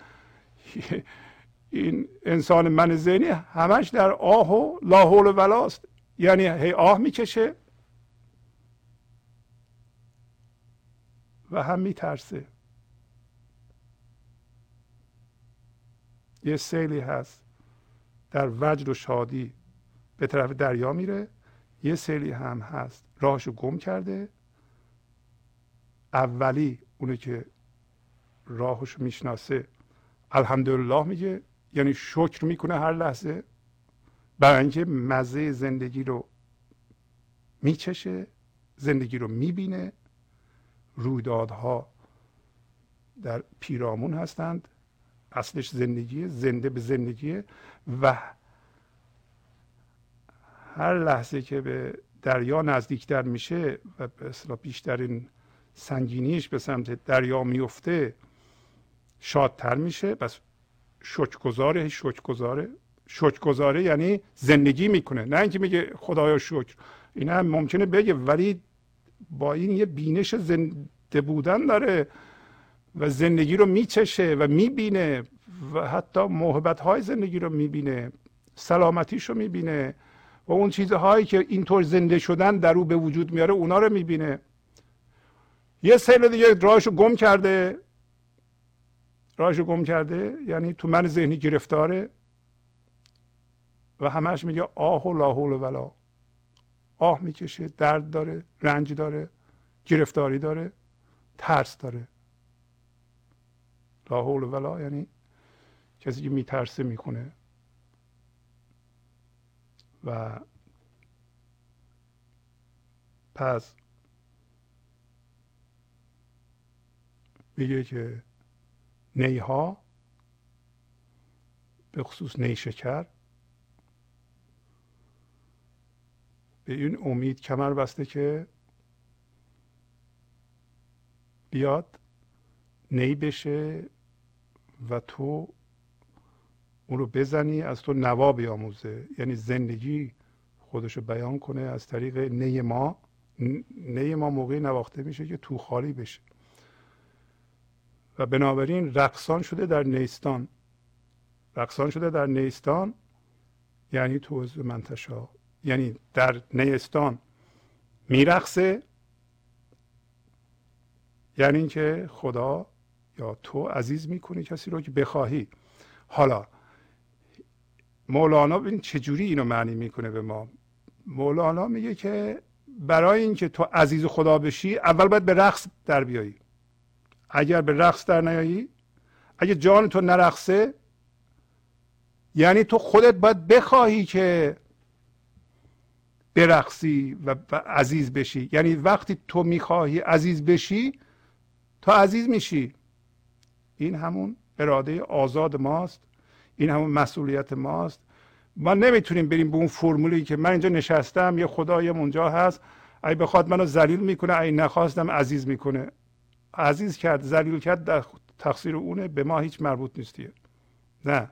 این انسان من ذهنی همش در آه و لا حول ولاست، یعنی هی آه میکشه و هم میترسه. یه سیلی هست در وجد و شادی به طرف دریا میره، یه سیلی هم هست راهشو گم کرده. اولی اونه که راهشو میشناسه الحمدلله میگه، یعنی شکر میکنه هر لحظه، برای اینکه مزه زندگی رو میچشه، زندگی رو میبینه. رویدادها در پیرامون هستند، اصلش زندگیه، زنده به زندگیه و هر لحظه که به دریا نزدیکتر میشه و به اصطلاح بیشترین سنگینیش به سمت دریا میفته، شادتر میشه. پس شکرگزاره یعنی زندگی میکنه، نه اینکه میگه خدایا شکر. این هم ممکنه بگه، ولی با این یه بینش زنده بودن داره و زندگی رو میچشه و میبینه و حتی موهبت های زندگی رو میبینه، سلامتیش رو میبینه، و اون چیزهایی که اینطور زنده شدن در او به وجود میاره اونا رو میبینه. یه سیل دیگه راهشو گم کرده، یعنی تو من ذهنی گرفتاره و همش میگه آه و لا حول ولا، آه میکشه، درد داره، رنج داره، گرفتاری داره، ترس داره. لا حول ولا یعنی کسی که میترسه میکنه. و پس میگه که نیها به خصوص نیشکر به این امید کمر بسته که بیاد نی بشه و تو اون رو بزنی، از تو نوا بیاموزه. یعنی زندگی خودشو بیان کنه از طریق نی ما. نی ما موقعی نواخته میشه که تو خالی بشه و بنابراین رقصان شده در نیستان. رقصان شده در نیستان یعنی تو عز منتشا، یعنی در نیستان میرقصه، یعنی اینکه خدا یا تو عزیز میکنی کسی رو که بخواهی. حالا مولانا ببین چجوری اینو معنی میکنه به ما. مولانا میگه که برای اینکه تو عزیز خدا بشی اول باید به رقص در بیایی. اگر به رقص در نیایی، اگه جان تو نرقصه، یعنی تو خودت باید بخواهی که برقصی و عزیز بشی. یعنی وقتی تو میخواهی عزیز بشی تو عزیز میشی. این همون اراده آزاد ماست، این همون مسئولیت ماست. ما نمیتونیم بریم به اون فرمولی که من اینجا نشستم یه خدایم اونجا هست، اگه بخواد منو ذلیل میکنه، اگه نخواستم عزیز میکنه. عزیز کرد، ذلیل کرد، در تقصیر اونه، به ما هیچ مربوط نیستیه. نه،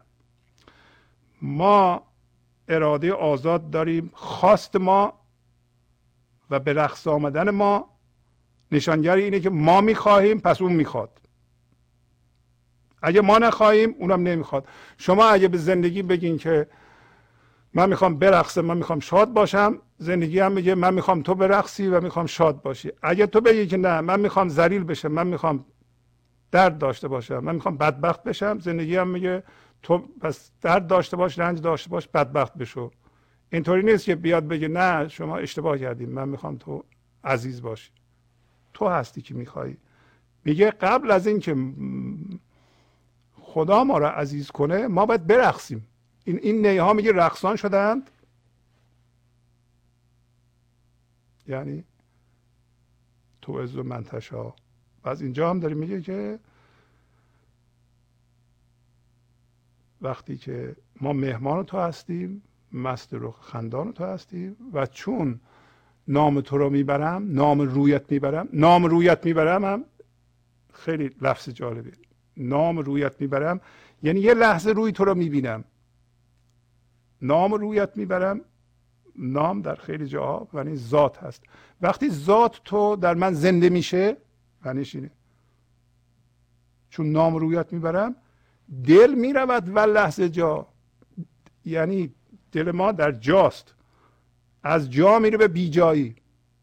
ما اراده آزاد داریم. خواست ما و به رقص آمدن ما نشانگر اینه که ما میخواهیم، پس اون میخواد. اگه ما نخواهیم اونم نمیخواد. شما اگه به زندگی بگین که من میخوام برقصم، من میخوام شاد باشم، زندگی هم میگه من میخوام تو برقصی و میخوام شاد باشی. اگه تو بگی که نه من میخوام ذلیل بشم، من میخوام درد داشته باشم، من میخوام بدبخت بشم، زندگی هم میگه تو پس درد داشته باش، رنج داشته باش، بدبخت بشو. اینطوری نیست که بیاد بگه نه شما اشتباه کردیم، من میخوام تو عزیز باشی. تو هستی که میخوای. میگه قبل از این که خدا ما را عزیز کنه ما باید برقصیم. این نیها میگه رقصان شدند، یعنی تو عز و منتشا. و از اینجا هم داره میگه که وقتی که ما مهمان تو هستیم، مست رخ خندان تو هستیم و چون نام تو رو میبرم، نام رویت میبرم. نام رویت میبرم هم خیلی لفظ جالبه. نام رویت میبرم یعنی یه لحظه روی تو رو میبینم. نام رویت میبرم، نام در خیلی جاها یعنی ذات هست. وقتی ذات تو در من زنده میشه معنیش اینه. چون نام رویت میبرم دل میرود و لحظه جا، یعنی دل ما در جاست، از جا میره به بی جایی.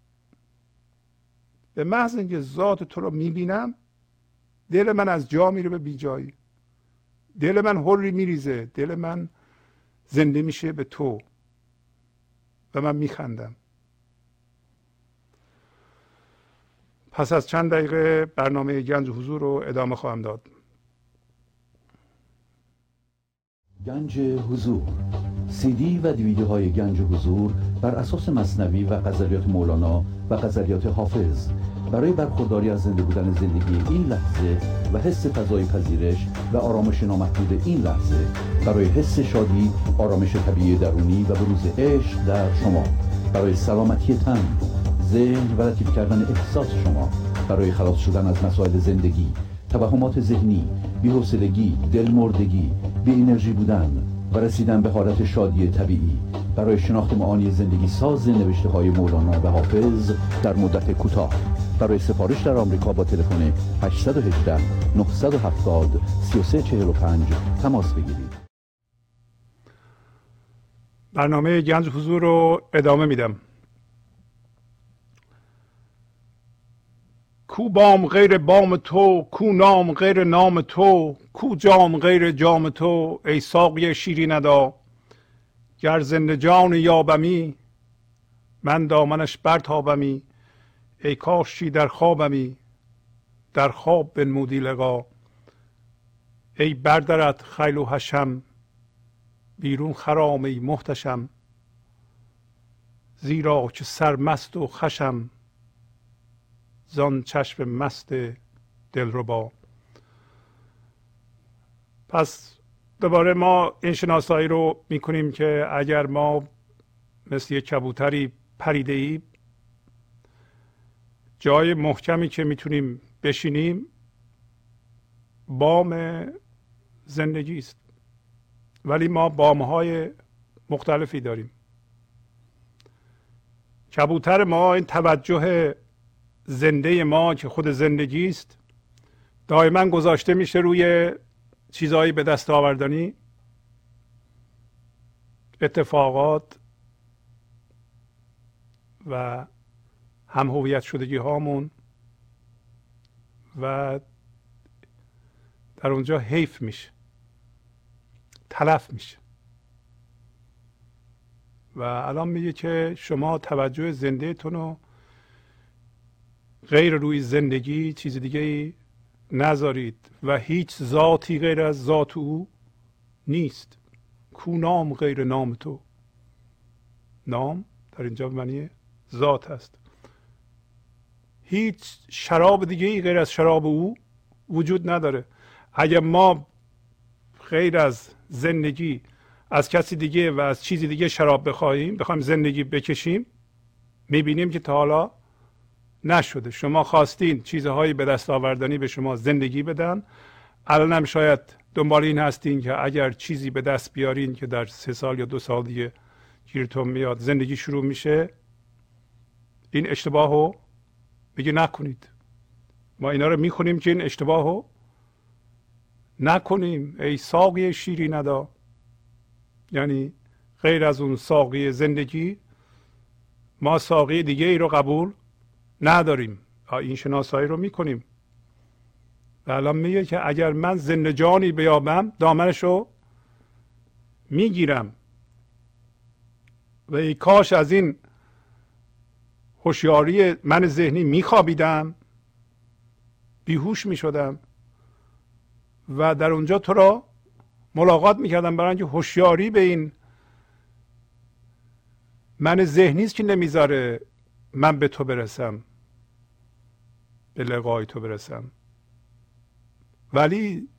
به محض اینکه ذات تو رو میبینم دل من از جا میره به بی جایی. دل من حری میریزه، دل من زنده میشه به تو و من میخندم. پس از چند دقیقه برنامه گنج حضور رو ادامه خواهم داد. گنج حضور، CD و DVD های گنج حضور بر اساس مثنوی و غزلیات مولانا و غزلیات حافظ برای برخورداری از زنده بودن زندگی این لحظه و حس فضای پذیرش و آرامش نامحدود این لحظه، برای حس شادی، آرامش طبیعی درونی و بروز عشق در شما، برای سلامتی تن، ذهن و لطیف کردن احساس شما، برای خلاص شدن از مسائل زندگی، توهمات ذهنی، بی‌حوصلگی، دلمردگی، بی انرژی بودن و رسیدن به حالت شادی طبیعی، برای شناخت معانی زندگی ساز نوشته های مولانا و حافظ در مدت کوتاه. برای سفارش در آمریکا با تلفن 818 970 3345 تماس بگیرید. برنامه گنج حضور رو ادامه میدم. کو بام غیر بام تو، کو نام غیر نام تو، کو جام غیر جام تو، ای ساقی شیرین ادا. گر زنده جان یابمی، من دامنش برتابمی. ای کاشی در خوابمی، در خواب بنمودی لقا. ای بردرت خیل و حشم، بیرون خرام ای محتشم. زیرا که سرمست و خشم، زان چشم مست دلربا. پس دوباره ما این شناسایی رو میکنیم که اگر ما مثل یک کبوتری پریده ایم، جای محکمی که میتونیم بشینیم بام زندگی است، ولی ما بامهای مختلفی داریم. کبوتر ما، این توجه زنده ما که خود زندگی است، دائما گذاشته میشه روی چیزهایی به دست آوردنی، اتفاقات و هم هویت شدگی هامون، و در اونجا حیف میشه، تلف میشه. و الان میگه که شما توجه زنده تون رو غیر روی زندگی چیز دیگه ای نذارید و هیچ ذاتی غیر از ذات او نیست. کو نام غیر نام تو. نام در اینجا معنی ذات است. هیچ شراب دیگه ای غیر از شراب او وجود نداره. اگر ما غیر از زندگی از کسی دیگه و از چیزی دیگه شراب بخوایم زندگی بکشیم، میبینیم که تا حالا نشده. شما خواستین چیزهایی به دست آوردنی به شما زندگی بدن، الان هم شاید دنبال این هستین که اگر چیزی به دست بیارین که در 3 سال یا 2 سال دیگه گیرتون میاد زندگی شروع میشه، این اشتباه رو میگه نکنید. ما اینا رو میخونیم که این اشتباه رو نکنیم. ای ساقی شیرین ادا، یعنی غیر از اون ساقی زندگی ما ساقی دیگه ای رو قبول نداریم. این شناسایی رو میکنیم. و الان میگه که اگر من زنده جانی بیابم دامنش رو میگیرم و ای کاش از این هوشیاری من ذهنی میخوابیدم، بیهوش میشدم و در اونجا تو را ملاقات میکردم، برای اینکه هوشیاری به این من ذهنی است که نمیذاره من به تو برسم، به لقای تو برسم. ولی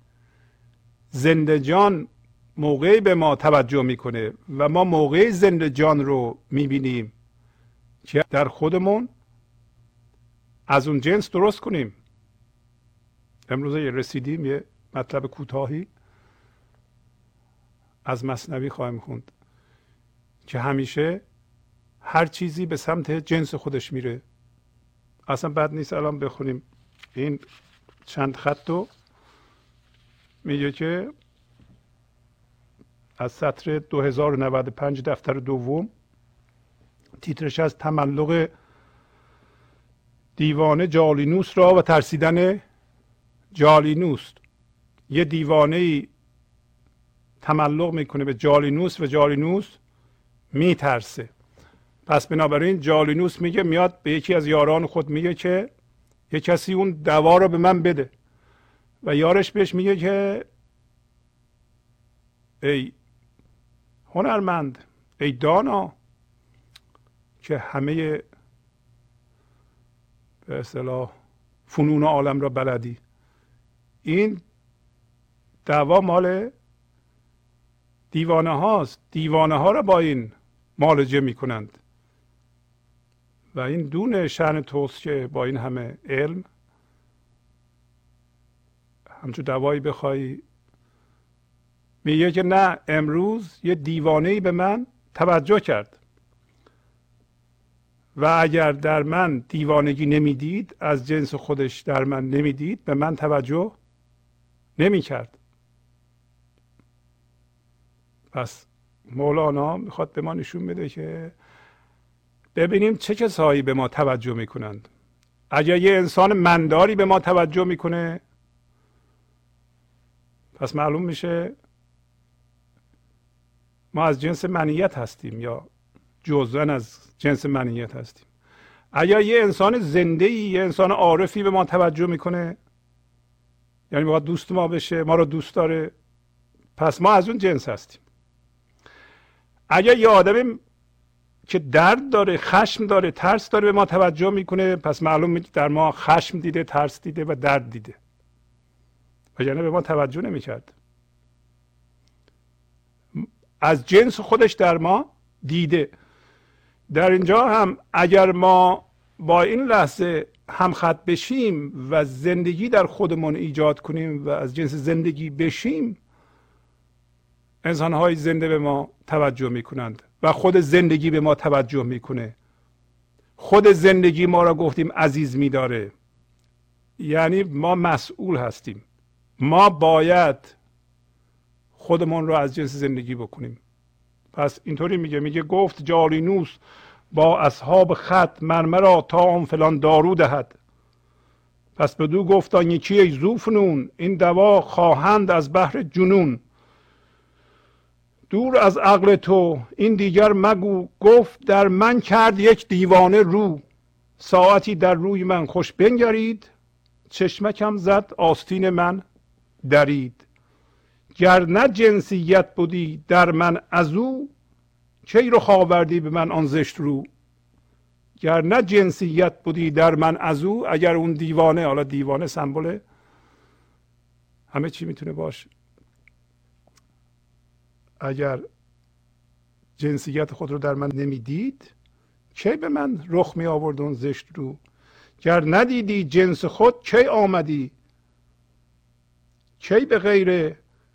زنده جان موقعی به ما توجه میکنه و ما موقعی زنده جان رو میبینیم که در خودمون از اون جنس درست کنیم. امروز رسیدیم یه مطلب کوتاهی از مثنوی خواهیم خوند که همیشه هر چیزی به سمت جنس خودش میره. اصلا بد نیست الان بخونیم این چند خط رو. میگه که از سطر 2095 دفتر دوم، تیترش از تملق دیوانه جالینوس را و ترسیدن جالینوس. یه دیوانه تملق میکنه به جالینوس و جالینوس میترسه. پس بنابراین جالینوس میگه، میاد به یکی از یاران خود میگه که یه کسی اون دوا رو به من بده و یارش بهش میگه که ای هنرمند، ای دانا که همه به اصطلاح فنون عالم را بلدی، این دوا مال دیوانه هاست. دیوانه ها را با این معالجه میکنند و این دون شأن توست که با این همه علم همچون دوایی بخوای. میگه که نه، امروز یه دیوانه‌ای به من توجه کرد و اگر در من دیوانگی نمیدید، از جنس خودش در من نمیدید، به من توجه نمیکرد. پس مولانا میخواد به ما نشون بده که ببینیم چه کسایی به ما توجه میکنند. اگر یه انسان منداری به ما توجه میکنه، پس معلوم میشه ما از جنس منیت هستیم یا جزءاً از جنس منیت هستیم. اگر یه انسان زنده‌ای، یه انسان عارفی به ما توجه میکنه، یعنی میخواد دوست ما بشه، ما رو دوست داره، پس ما از اون جنس هستیم. اگر یه آدمی که درد داره، خشم داره، ترس داره به ما توجه میکنه، پس معلوم در ما خشم دیده، ترس دیده و درد دیده، وگرنه به ما توجه نمیکرد. از جنس خودش در ما دیده. در اینجا هم اگر ما با این لحظه همخط بشیم و زندگی در خودمون ایجاد کنیم و از جنس زندگی بشیم، انسان‌های زنده به ما توجه میکنند و خود زندگی به ما توجه میکنه. خود زندگی ما را گفتیم عزیز میداره، یعنی ما مسئول هستیم. ما باید خودمون را از جنس زندگی بکنیم. پس اینطوری میگه گفت جالینوس با اصحاب خط مرمرا تا آن فلان دارو دهد. پس بدو گفت آن یکی ای ذوفنون، این دوا خواهند از بحر جنون. دور از عقل تو این دیگر مگو، گفت در من کرد یک دیوانه رو. ساعتی در روی من خوش بنگرید، چشمکم زد آستین من درید. گر نه جنسیت بودی در من ازو، کی رخ آوردی به من آن زشت رو. گر نه جنسیت بودی در من ازو، اگر اون دیوانه، حالا دیوانه سمبل همه چی میتونه باشه، اگر جنسیت خود رو در من نمیدید، کی به من رخ می آورد اون زشت رو. گر ندیدی جنس خود کی آمدی، کی به غیر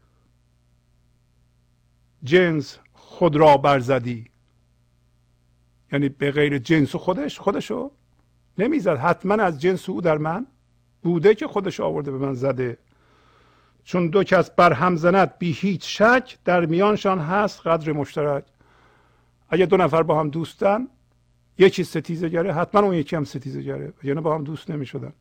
جنس خود را برزدی. یعنی به غیر جنس خودشو نمیزد، حتما از جنس او در من بوده که خودش آورده به من زده. چون دو کس بر هم زند بی هیچ شک، در میانشان هست قدر مشترک. اگه دو نفر با هم دوستن، یکی ستیزه گره، حتما اون یکی هم ستیزه گره، یعنی با هم دوست نمی شدن.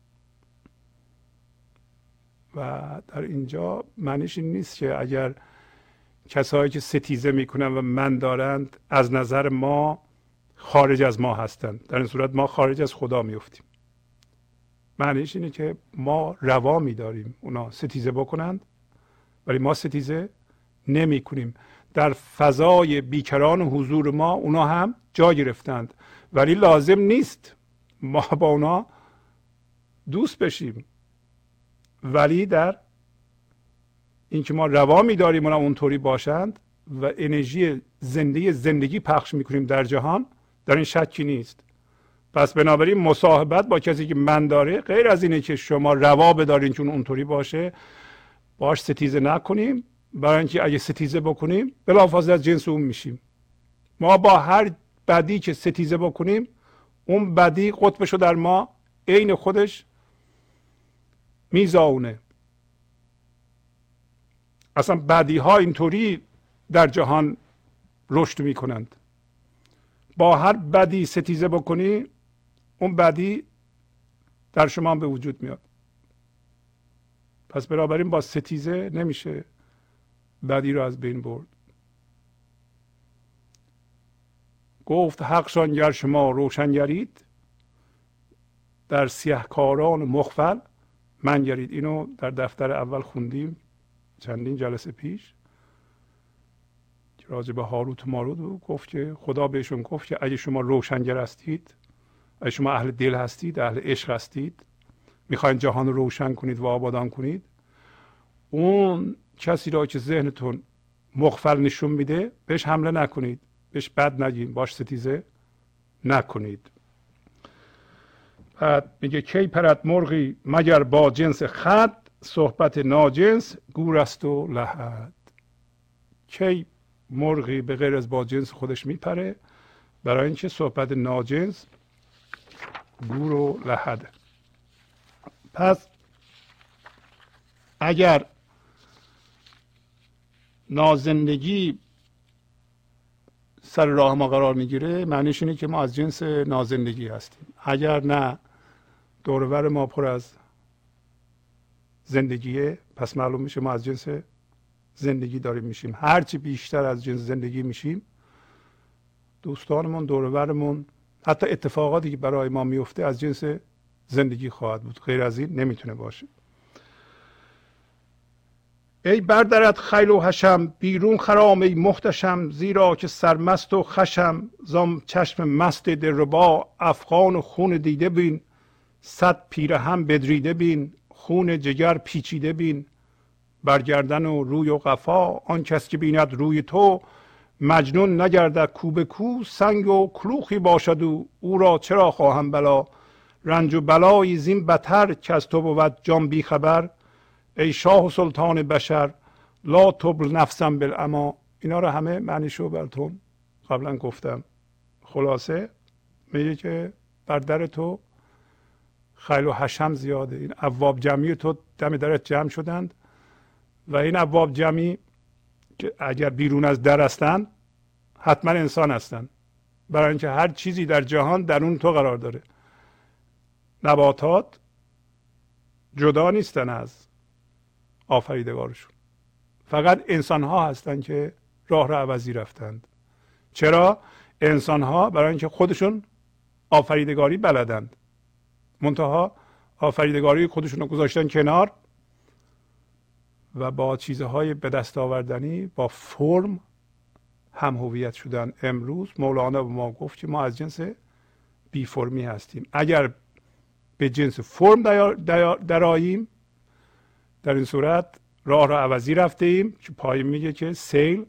و در اینجا معنیش این نیست که اگر کسایی که ستیزه میکنن و من دارند از نظر ما خارج از ما هستند. در این صورت ما خارج از خدا میفتیم. معنیش اینه که ما روا میداریم اونا ستیزه بکنند، ولی ما ستیزه نمی کنیم. در فضای بیکران و حضور ما اونا هم جا گرفتند، ولی لازم نیست ما با اونا دوست بشیم. ولی در اینکه ما روا میداریم اونا اونطوری باشند و انرژی زندگی پخش میکنیم در جهان، در این شکی نیست. پس بنابراین مصاحبت با کسی که من داره غیر از اینه که شما روا بدارین چون اونطوری باشه، باش ستیزه نکنیم، برای اینکه اگه ستیزه بکنیم بلافاصله از جنس اون میشیم. ما با هر بدی که ستیزه بکنیم، اون بدی قطبشو در ما عین خودش میزاونه. اصلا بدی ها اینطوری در جهان رشد میکنند. با هر بدی ستیزه بکنی، اون بدی در شما هم به وجود میاد. پس بنابراین با ستیزه نمیشه بدی رو از بین برد. گفت حقشان گر شما روشن گرید، در سیهکاران مخفل من گرید. اینو در دفتر اول خوندیم چندین جلسه پیش که راجع به هاروت و ماروت گفت که خدا بهشون گفت که اگه شما روشنگر هستید، اگه شما اهل دل هستید، اهل عشق هستید، میخواین جهان رو روشن کنید و آبادان کنید، اون کسی را که ذهنتون مغفل نشون میده بهش حمله نکنید، بهش بد نگید، باش ستیزه نکنید. بعد میگه کی پرد مرغی مگر با جنس خد، صحبت ناجنس گور است و لحد. کی مرغی به غیر از با جنس خودش میپره؟ برای اینکه صحبت ناجنس گور و لحده. پس اگر نازندگی سر راه ما قرار میگیره، معنیش اینه که ما از جنس نازندگی هستیم. اگر نه دور و بر ما پر از زندگیه، پس معلوم میشه ما از جنس زندگی داریم میشیم. هرچی بیشتر از جنس زندگی میشیم، دوستانمون، دور و برمون، حتی اتفاقاتی که برای ما میفته از جنس زندگی خواهد بود. غیر از این نمیتونه باشه. ای بردرد خیل و حشم، بیرون خرام ای محتشم، زیرا که سرمست و خشم، زام چشم مست دلربا، افغان و خون دیده بین، صد پیرهن بدریده بین، خون جگر پیچیده بین، برگردن و روی و قفا، آن کس که بیند روی تو، مجنون نگردد کو به کو، سنگ و کلوخی باشد او را چرا خواهم بلا، رنج و بلایی زین بتر که از تو بود جان بی خبر، ای شاه و سلطان بشر لا تبل نفسم بالعمی. اینا رو همه معنیشو براتون قبلا گفتم. خلاصه میگه که بر در تو خیل و حشم زیاده. این ابواب جمعی تو دم درت جمع شدند و این ابواب جمعی که اگر بیرون از در هستند حتما انسان هستند، برای اینکه هر چیزی در جهان درون تو قرار داره. نباتات جدا نیستن از آفریدگارشون، فقط انسان ها هستن که راه را عوضی رفتند. چرا؟ انسان ها برای اینکه خودشون آفریدگاری بلدند، منتها آفریدگاری خودشون رو گذاشتن کنار و با چیزهای به دست آوردنی، با فرم هم هویت شدن. امروز مولانا به ما گفت که ما از جنس بی فرمی هستیم. اگر به جنس فرم درآییم، در این صورت راه را عوضی رفته ایم که پایین میگه که سیل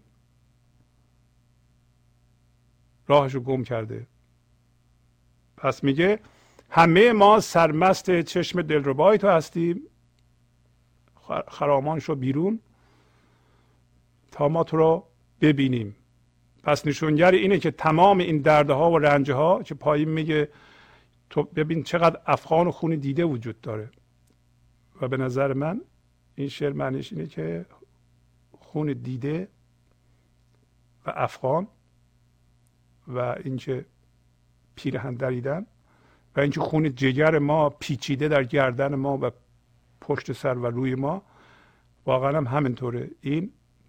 راهشو گم کرده. پس میگه همه ما سرمست چشم دلربای تو هستیم، خرامان شو بیرون تا ما تو رو ببینیم. پس نشونگر اینه که تمام این دردها و رنجها که پایین میگه تو ببین چقدر افغان و خون دیده وجود داره. و به نظر من این شعر معنیش اینه که خون دیده و افغان و اینکه پیرهن دریدن و اینکه خون جگر ما پیچیده در گردن ما و پشت سر و روی ما، واقعا هم همینطوره. این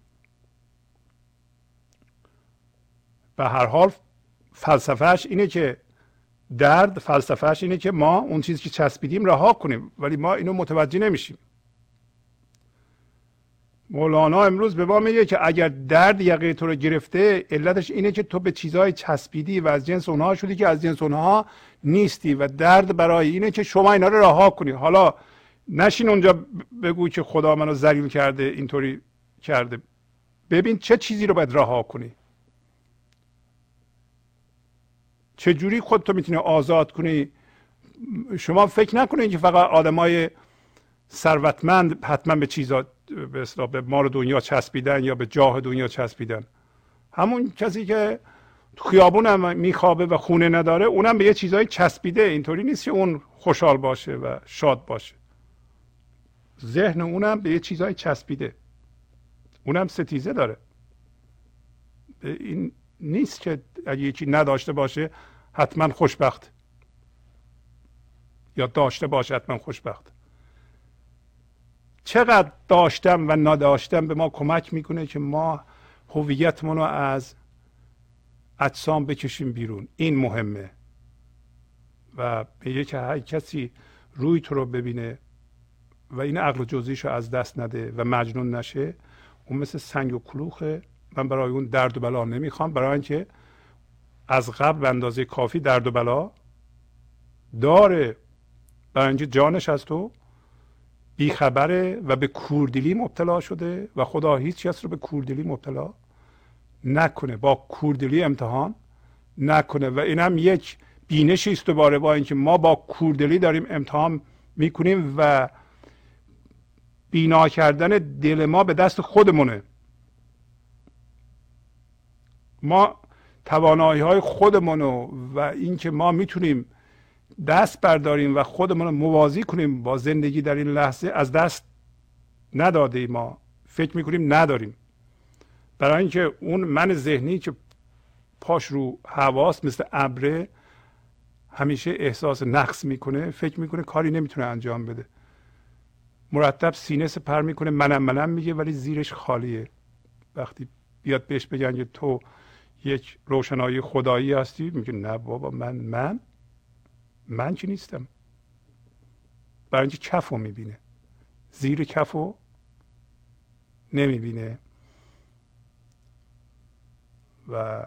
به هر حال فلسفهش اینه که درد، فلسفهش اینه که ما اون چیزی که چسبیدیم رها کنیم، ولی ما اینو متوجه نمیشیم. مولانا امروز به ما میگه که اگر درد یقه تو رو گرفته، علتش اینه که تو به چیزهای چسبیدی و از جنس اونها شدی که از جنس اونها نیستی و درد برای اینه که شما اینا رو رها کنی. حالا نشین اونجا بگو که خدا منو ذلیل کرده، اینطوری کرده. ببین چه چیزی رو باید رها کنی، چه جوری خودتو میتونی آزاد کنی. شما فکر نکنید که فقط آدمای ثروتمند حتما به چیزا، به اصطلاح به مال دنیا چسبیدن یا به جاه دنیا چسبیدن. همون کسی که تو خیابون هم میخوابه و خونه نداره، اونم به یه چیزایی چسبیده. اینطوری نیست که اون خوشحال باشه و شاد باشه. ذهن اونم به یه چیزایی چسبیده، اونم ستیزه داره. این نیست که اگه یکی نداشته باشه حتما خوشبخت، یا داشته باشه حتما خوشبخت. چقدر داشتم و نداشتم به ما کمک میکنه که ما هویتمون رو از اجسام بکشیم بیرون. این مهمه. و میگه که هر کسی روی تو رو ببینه و این عقل جزئیشو از دست نده و مجنون نشه، اون مثل سنگ و کلوخه. من برای اون درد و بلا نمیخوام، برای اینکه از قبل به اندازه کافی درد و بلا داره، برای اینکه جانش از تو بیخبره و به کوردلی مبتلا شده و خدا هیچ کس رو به کوردلی مبتلا نکنه، با کوردلی امتحان نکنه. و اینم یک بینشی است دوباره، با اینکه ما با کوردلی داریم امتحان میکنیم و بینا کردن دل ما به دست خودمونه. ما توانایی های خودمونو و اینکه ما میتونیم دست برداریم و خودمون رو موازی کنیم با زندگی در این لحظه از دست نداده. ما فکر میکنیم نداریم، برای اینکه اون من ذهنی که پاش رو هواست، مثل ابره، همیشه احساس نقص میکنه، فکر میکنه کاری نمیتونه انجام بده، مرتب سینه سپر میکنه، منم میگه، ولی زیرش خالیه. وقتی بیاد بهش بگن که تو یک روشنایی خدایی هستی، میگه نه بابا، من چی نیستم. برای اینکه کفو میبینه، زیر کفو نمیبینه. و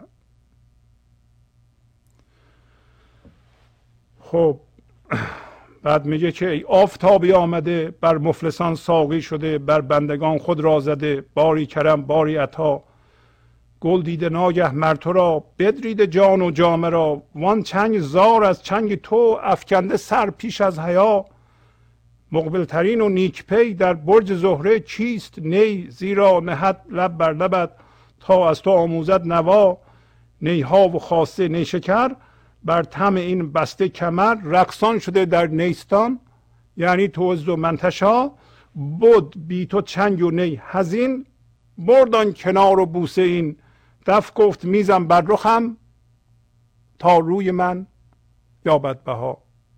خب بعد میگه که ای آفتابی آمده، بر مفلسان ساقی شده، بر بندگان خود را زده، باری کرم باری عطا، گل دیده ناگه مر تو را، بدریده جان و جامه را، وان چنگ زار از چنگ تو، افکنده سر پیش از حیا، مقبل ترین و نیک پی در برج زهره چیست نی، زیرا نهد لب بر لبت تا از تو آموزد نوا، نیها و خاصه نیشکر، بر طمع این بسته کمر، رقصان شده در نیستان، یعنی توز و منتشا، بود بی تو چنگ و نی حزین، بردان کنار و بوسه این، دف گفت میزم بر رخم، تا روی من یابد بها.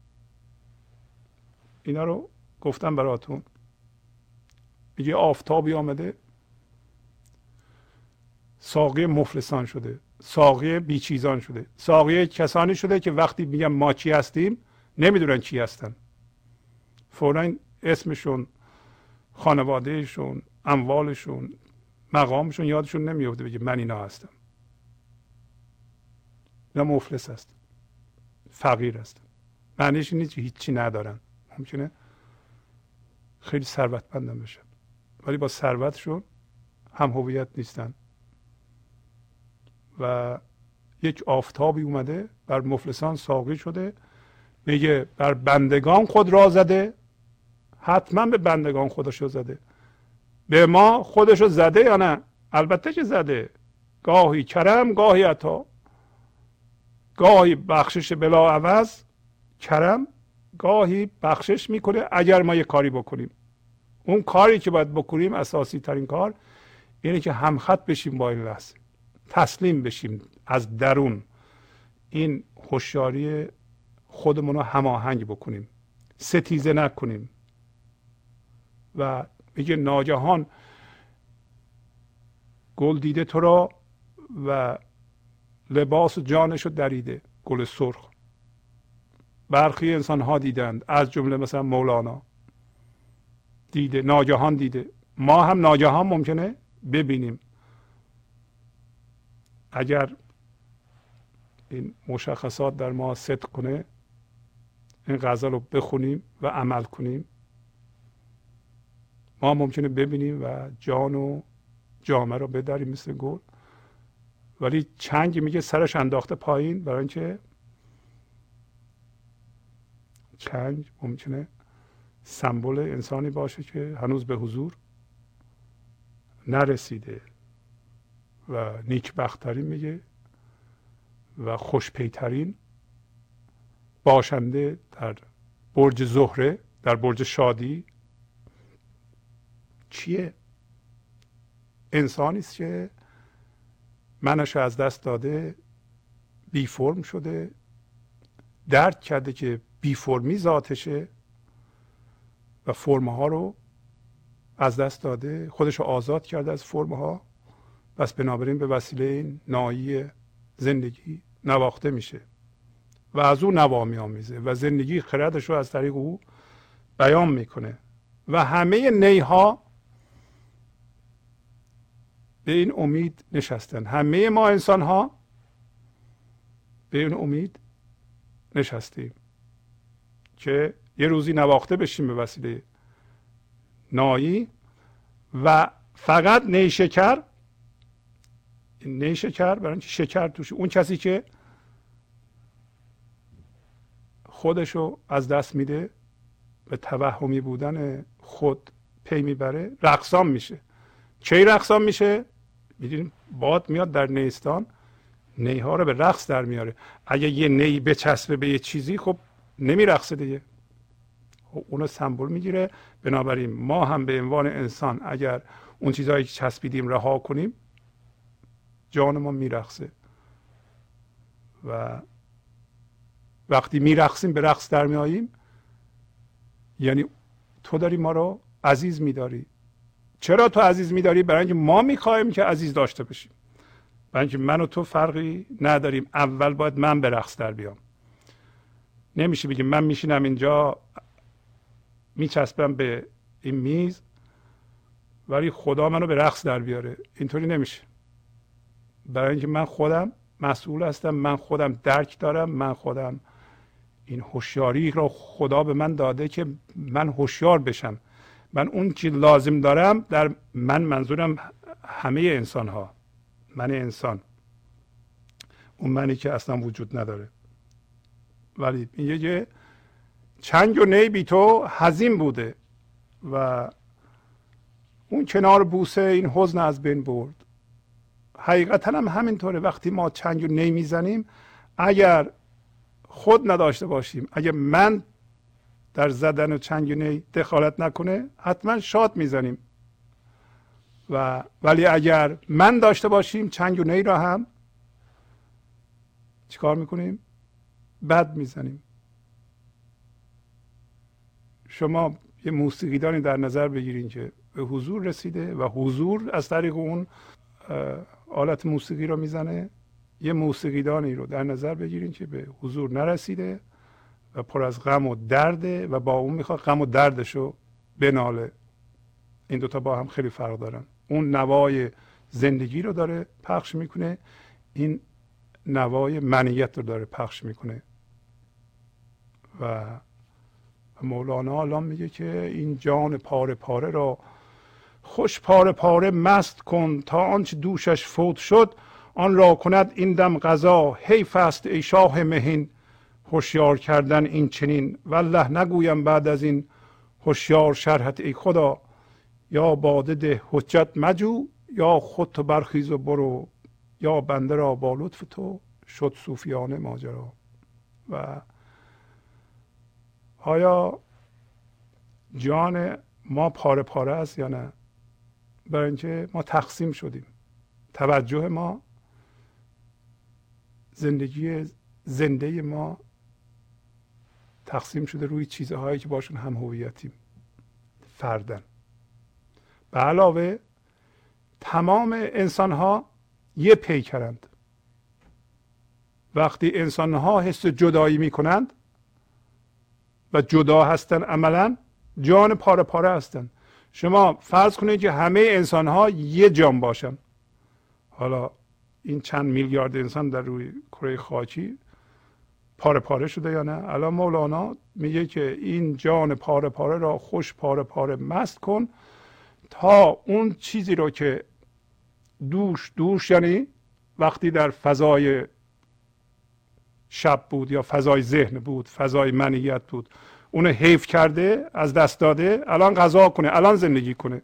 اینا رو گفتم براتون. میگه آفتابی آمده، ساقی مفلسان شده، ساقی بیچیزان شده، ساقی کسانی شده که وقتی میگن ما چی هستیم نمیدونن چی هستن، فوراً اسمشون، خانوادهشون، اموالشون، مقامشون یادشون نمیفته بگه من اینا هستم. اینا مفلس هستن، فقیر هستن. معنیش اینه که هیچی ندارن. ممکنه خیلی ثروتمندن بشن ولی با ثروتشون هم هویت نیستن. و یک آفتابی اومده، بر مفلسان ساقی شده، میگه بر بندگان خود را زده. حتما به بندگان خودشو زده. به ما خودشو زده یا نه؟ البته که زده. گاهی کرم گاهی عطا، گاهی بخشش بلا عوض کرم، گاهی بخشش میکنه اگر ما یه کاری بکنیم. اون کاری که باید بکنیم، اساسی ترین کار اینه که همخط بشیم با این لحظه، تسلیم بشیم از درون، این هوشیاری خودمون رو هماهنگ بکنیم، ستیزه نکنیم. و میگه ناگهان گل دیده تو را و لباس جانش رو دریده، گل سرخ. برخی انسان ها دیدند، از جمله مثلا مولانا دیده، ناگهان دیده. ما هم ناگهان ممکنه ببینیم اگر این مشخصات در ما صدق کنه، این غزل رو بخونیم و عمل کنیم، ما ممکنه ببینیم و جان و جامه رو بدریم مثل گل. ولی چنگ میگه سرش انداخته پایین، برای اینکه چنگ ممکنه سمبل انسانی باشه که هنوز به حضور نرسیده. و نیکبخت‌ترین میگه و خوشپیترین باشنده در برج زهره، در برج شادی چیه؟ انسانی است که منش از دست داده، بی فرم شده، درک کرده که بی فرمی ذاتشه و فرمها رو از دست داده، خودش رو آزاد کرده از فرمها. پس بنابراین به وسیله این نایی زندگی نواخته میشه و از او نوا می‌آمیزه و زندگی خردش رو از طریق او بیان میکنه. و همه نیها به این امید نشستن. همه ما انسان ها به این امید نشستیم که یه روزی نواخته بشیم به وسیله نایی. و فقط نیشکر، نیشکر برای اینکه شکر توش، اون کسی که خودشو از دست میده، به توهمی بودن خود پی میبره، رقصان میشه. چه رقصان میشه؟ میدونیم باد میاد در نیستان، نیها رو به رقص در میاره. اگه یه نی بچسبه به یه چیزی، خب نمیرقصه دیگه، اونو سمبل میگیره. بنابراین ما هم به عنوان انسان اگر اون چیزهایی که چسبیدیم رها کنیم، جان ما میرقصه و وقتی میرقصیم به رقص در میاییم، یعنی تو داری ما رو عزیز میداری. چرا تو عزیز میداری؟ برای اینکه ما میخوایم که عزیز داشته باشیم، برای اینکه من و تو فرقی نداریم. اول باید من به رقص در بیام. نمیشه بگیم من میشینم اینجا میچسبم به این میز ولی خدا منو به رقص در بیاره. اینطوری نمیشه. برای اینکه من خودم مسئول هستم، من خودم درک دارم، من خودم این هوشیاری رو خدا به من داده که من هوشیار بشم. من اون چی لازم دارم در من، منظورم همه انسان ها، من انسان، اون منی که اصلا وجود نداره. ولی میگه چنگ و نی بی تو حزین بوده و اون کنار بوسه این حزن از بین برد. حقیقتا هم همینطوره. وقتی ما چنگ و نی میزنیم، اگر خود نداشته باشیم، اگر من در زدن و چنگ و نی دخالت نکنه، حتما شاد میزنیم. ولی اگر من داشته باشیم، چنگ و نی را هم چیکار میکنیم؟ بد میزنیم. شما یه موسیقیدانی در نظر بگیرین که به حضور رسیده و حضور از طریق اون آلت موسیقی رو میزنه. یه موسیقیدانی رو در نظر بگیرین که به حضور نرسیده و پر از غم و درده و با اون میخواد غم و دردش رو بناله. این دوتا با هم خیلی فرق دارن. اون نوای زندگی رو داره پخش میکنه، این نوای منیت رو داره پخش میکنه. و مولانا الان میگه که این جان پاره پاره را خوش پاره پاره مست کن، تا آنچه دوشش فوت شد آن را کند این دم قضا. حیف است ای شاه مهین هوشیار کردن این چنین، والله نگویم بعد از این هوشیار شرحت ای خدا. یا باده ده حجت مجو، یا خود تو برخیز و برو، یا بنده را با لطف تو شد صوفیانه ماجرا. و آیا جان ما پاره پاره است یا نه؟ برای اینکه ما تقسیم شدیم. توجه ما، زندگی زنده ما تقسیم شده روی چیزهایی که باشون هم هویتیم فردن. به علاوه تمام انسان ها یه پیکرند. وقتی انسان ها حس جدایی می کنند و جدا هستن، عملا جان پاره پاره هستن. شما فرض کنید که همه انسان ها یه جان باشن. حالا این چند میلیارد انسان در روی کره خاکی پاره پاره شده یا نه؟ الان مولانا میگه که این جان پاره پاره را خوش پاره پاره مست کن، تا اون چیزی رو که دوش یعنی وقتی در فضای شب بود یا فضای ذهن بود، فضای منیت بود، اونو حیف کرده، از دست داده، الان قضا کنه، الان زندگی کنه.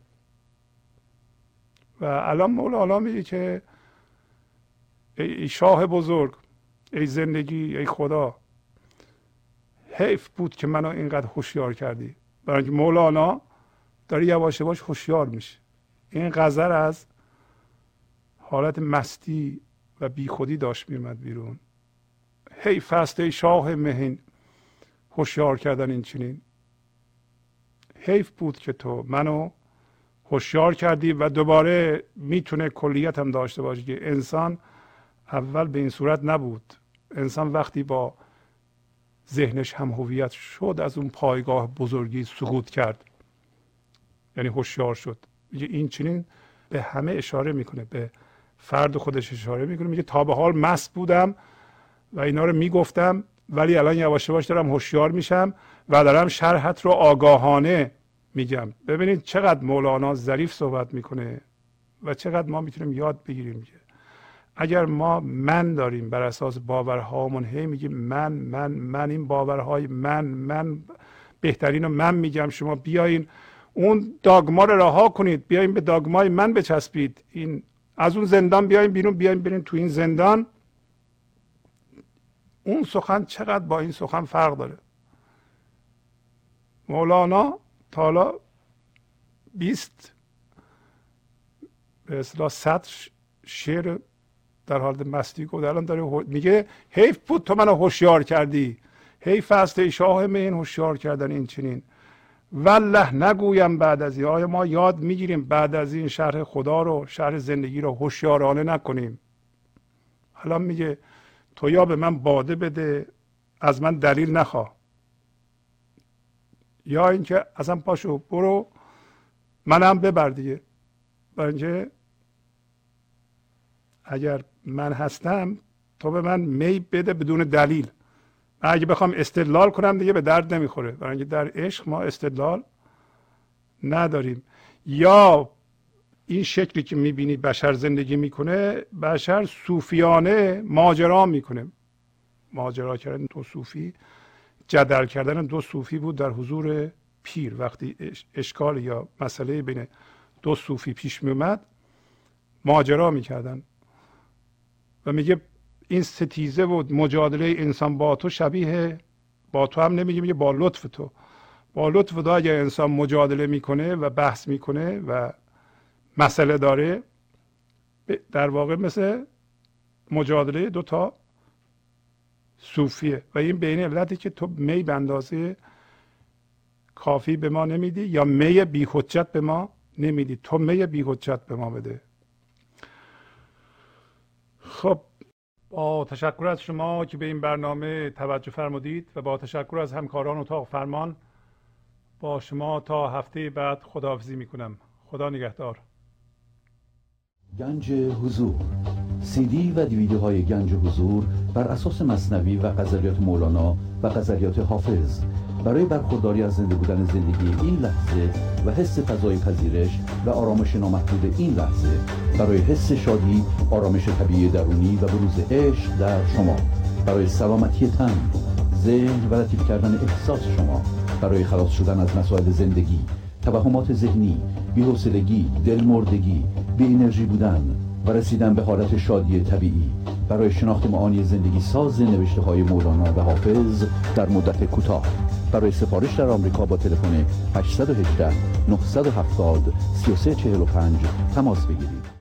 و الان مولانا میگه که ای شاه بزرگ، ای زندگی، ای خدا، حیف بود که منو اینقدر هوشیار کردی. برای اینکه مولانا داره یواش یواش هوشیار میشه. این غزل از حالت مستی و بیخودی داشت میومد بیرون. حیف است ای شاه مهین هوشیار کردن این چنین. حیف بود که تو منو هوشیار کردی. و دوباره میتونه کلیت هم داشته باشه که انسان اول به این صورت نبود. انسان وقتی با ذهنش هم هویت شد، از اون پایگاه بزرگی سقوط کرد، یعنی هوشیار شد. میگه این چنین به همه اشاره میکنه، به فرد خودش اشاره میکنه. میگه تا به حال مست بودم و اینا رو میگفتم، ولی الان یواش یواش دارم هوشیار میشم و دارم شرحت رو آگاهانه میگم. ببینید چقدر مولانا ظریف صحبت میکنه و چقدر ما میتونیم یاد بگیریم. اگر ما من داریم بر اساس باورهامون، هی میگیم من این باورهای من بهترین رو من میگم، شما بیاین اون داگما رو رها کنید، بیاین به داگمای من بچسبید، این از اون زندان بیاین بیرون، بیاین برین تو این زندان. اون سخن چقدر با این سخن فرق داره. مولانا تا حالا 20 به اصطلاح 100 شعر در حالت مستی گفت الان داره میگه حیف بود تو منو هوشیار کردی، حیف است ای شاه من هوشیار کردن این چنین. والله نگویم بعد از این. آیا ما یاد میگیریم بعد از این شرح خدا رو، شرح زندگی رو هوشیارانه نکنیم؟ الان میگه تو یا به من باده بده، از من دلیل نخواه، یا اینکه اصلا پاشو برو منم ببر دیگه. برای اینکه اگر من هستم تو به من می بده بدون دلیل. من اگه بخوام استدلال کنم دیگه به درد نمیخوره، برای اینکه در عشق ما استدلال نداریم. یا این شکلی که میبینی بشر زندگی میکنه، بشر صوفیانه ماجرا میکنه. ماجرا کردن دو صوفی، جدل کردن دو صوفی بود در حضور پیر. وقتی اشکال یا مسئله بین دو صوفی پیش میومد ماجرا میکردن و میگه این ستیزه و مجادله انسان با تو شبیه، با تو هم نمیگه، میگه با لطف تو. با لطف تو اگر انسان مجادله میکنه و بحث میکنه و مسئله داره، در واقع مثل مجادله دو تا صوفیه. و این به این علتی که تو می به اندازه کافی به ما نمیدی یا می بی حجت به ما نمیدی، تو می بی حجت به ما بده. خب با تشکر از شما که به این برنامه توجه فرمودید و با تشکر از همکاران اتاق فرمان، با شما تا هفته بعد خداحافظی میکنم. خدا نگهدار. گنج حضور، CD و دیویدیوهای گنج حضور بر اساس مثنوی و غزلیات مولانا و غزلیات حافظ برای برخورداری از زنده بودن زندگی این لحظه و حس فضای پذیرش و آرامش نامحدود این لحظه، برای حس شادی، آرامش طبیعی درونی و بروز عشق در شما، برای سلامتی تن، ذهن و لطیف کردن احساس شما، برای خلاص شدن از مسائل زندگی، توهمات ذهنی، بی‌حوصلگی، دلمردگی، بی انرژی بودن و رسیدن به حالت شادی طبیعی، برای شناخت معانی زندگی ساز نوشته های مولانا و حافظ در مدت کوتاه. برای سفارش در آمریکا با تلفن 818 970 3345 تماس بگیرید.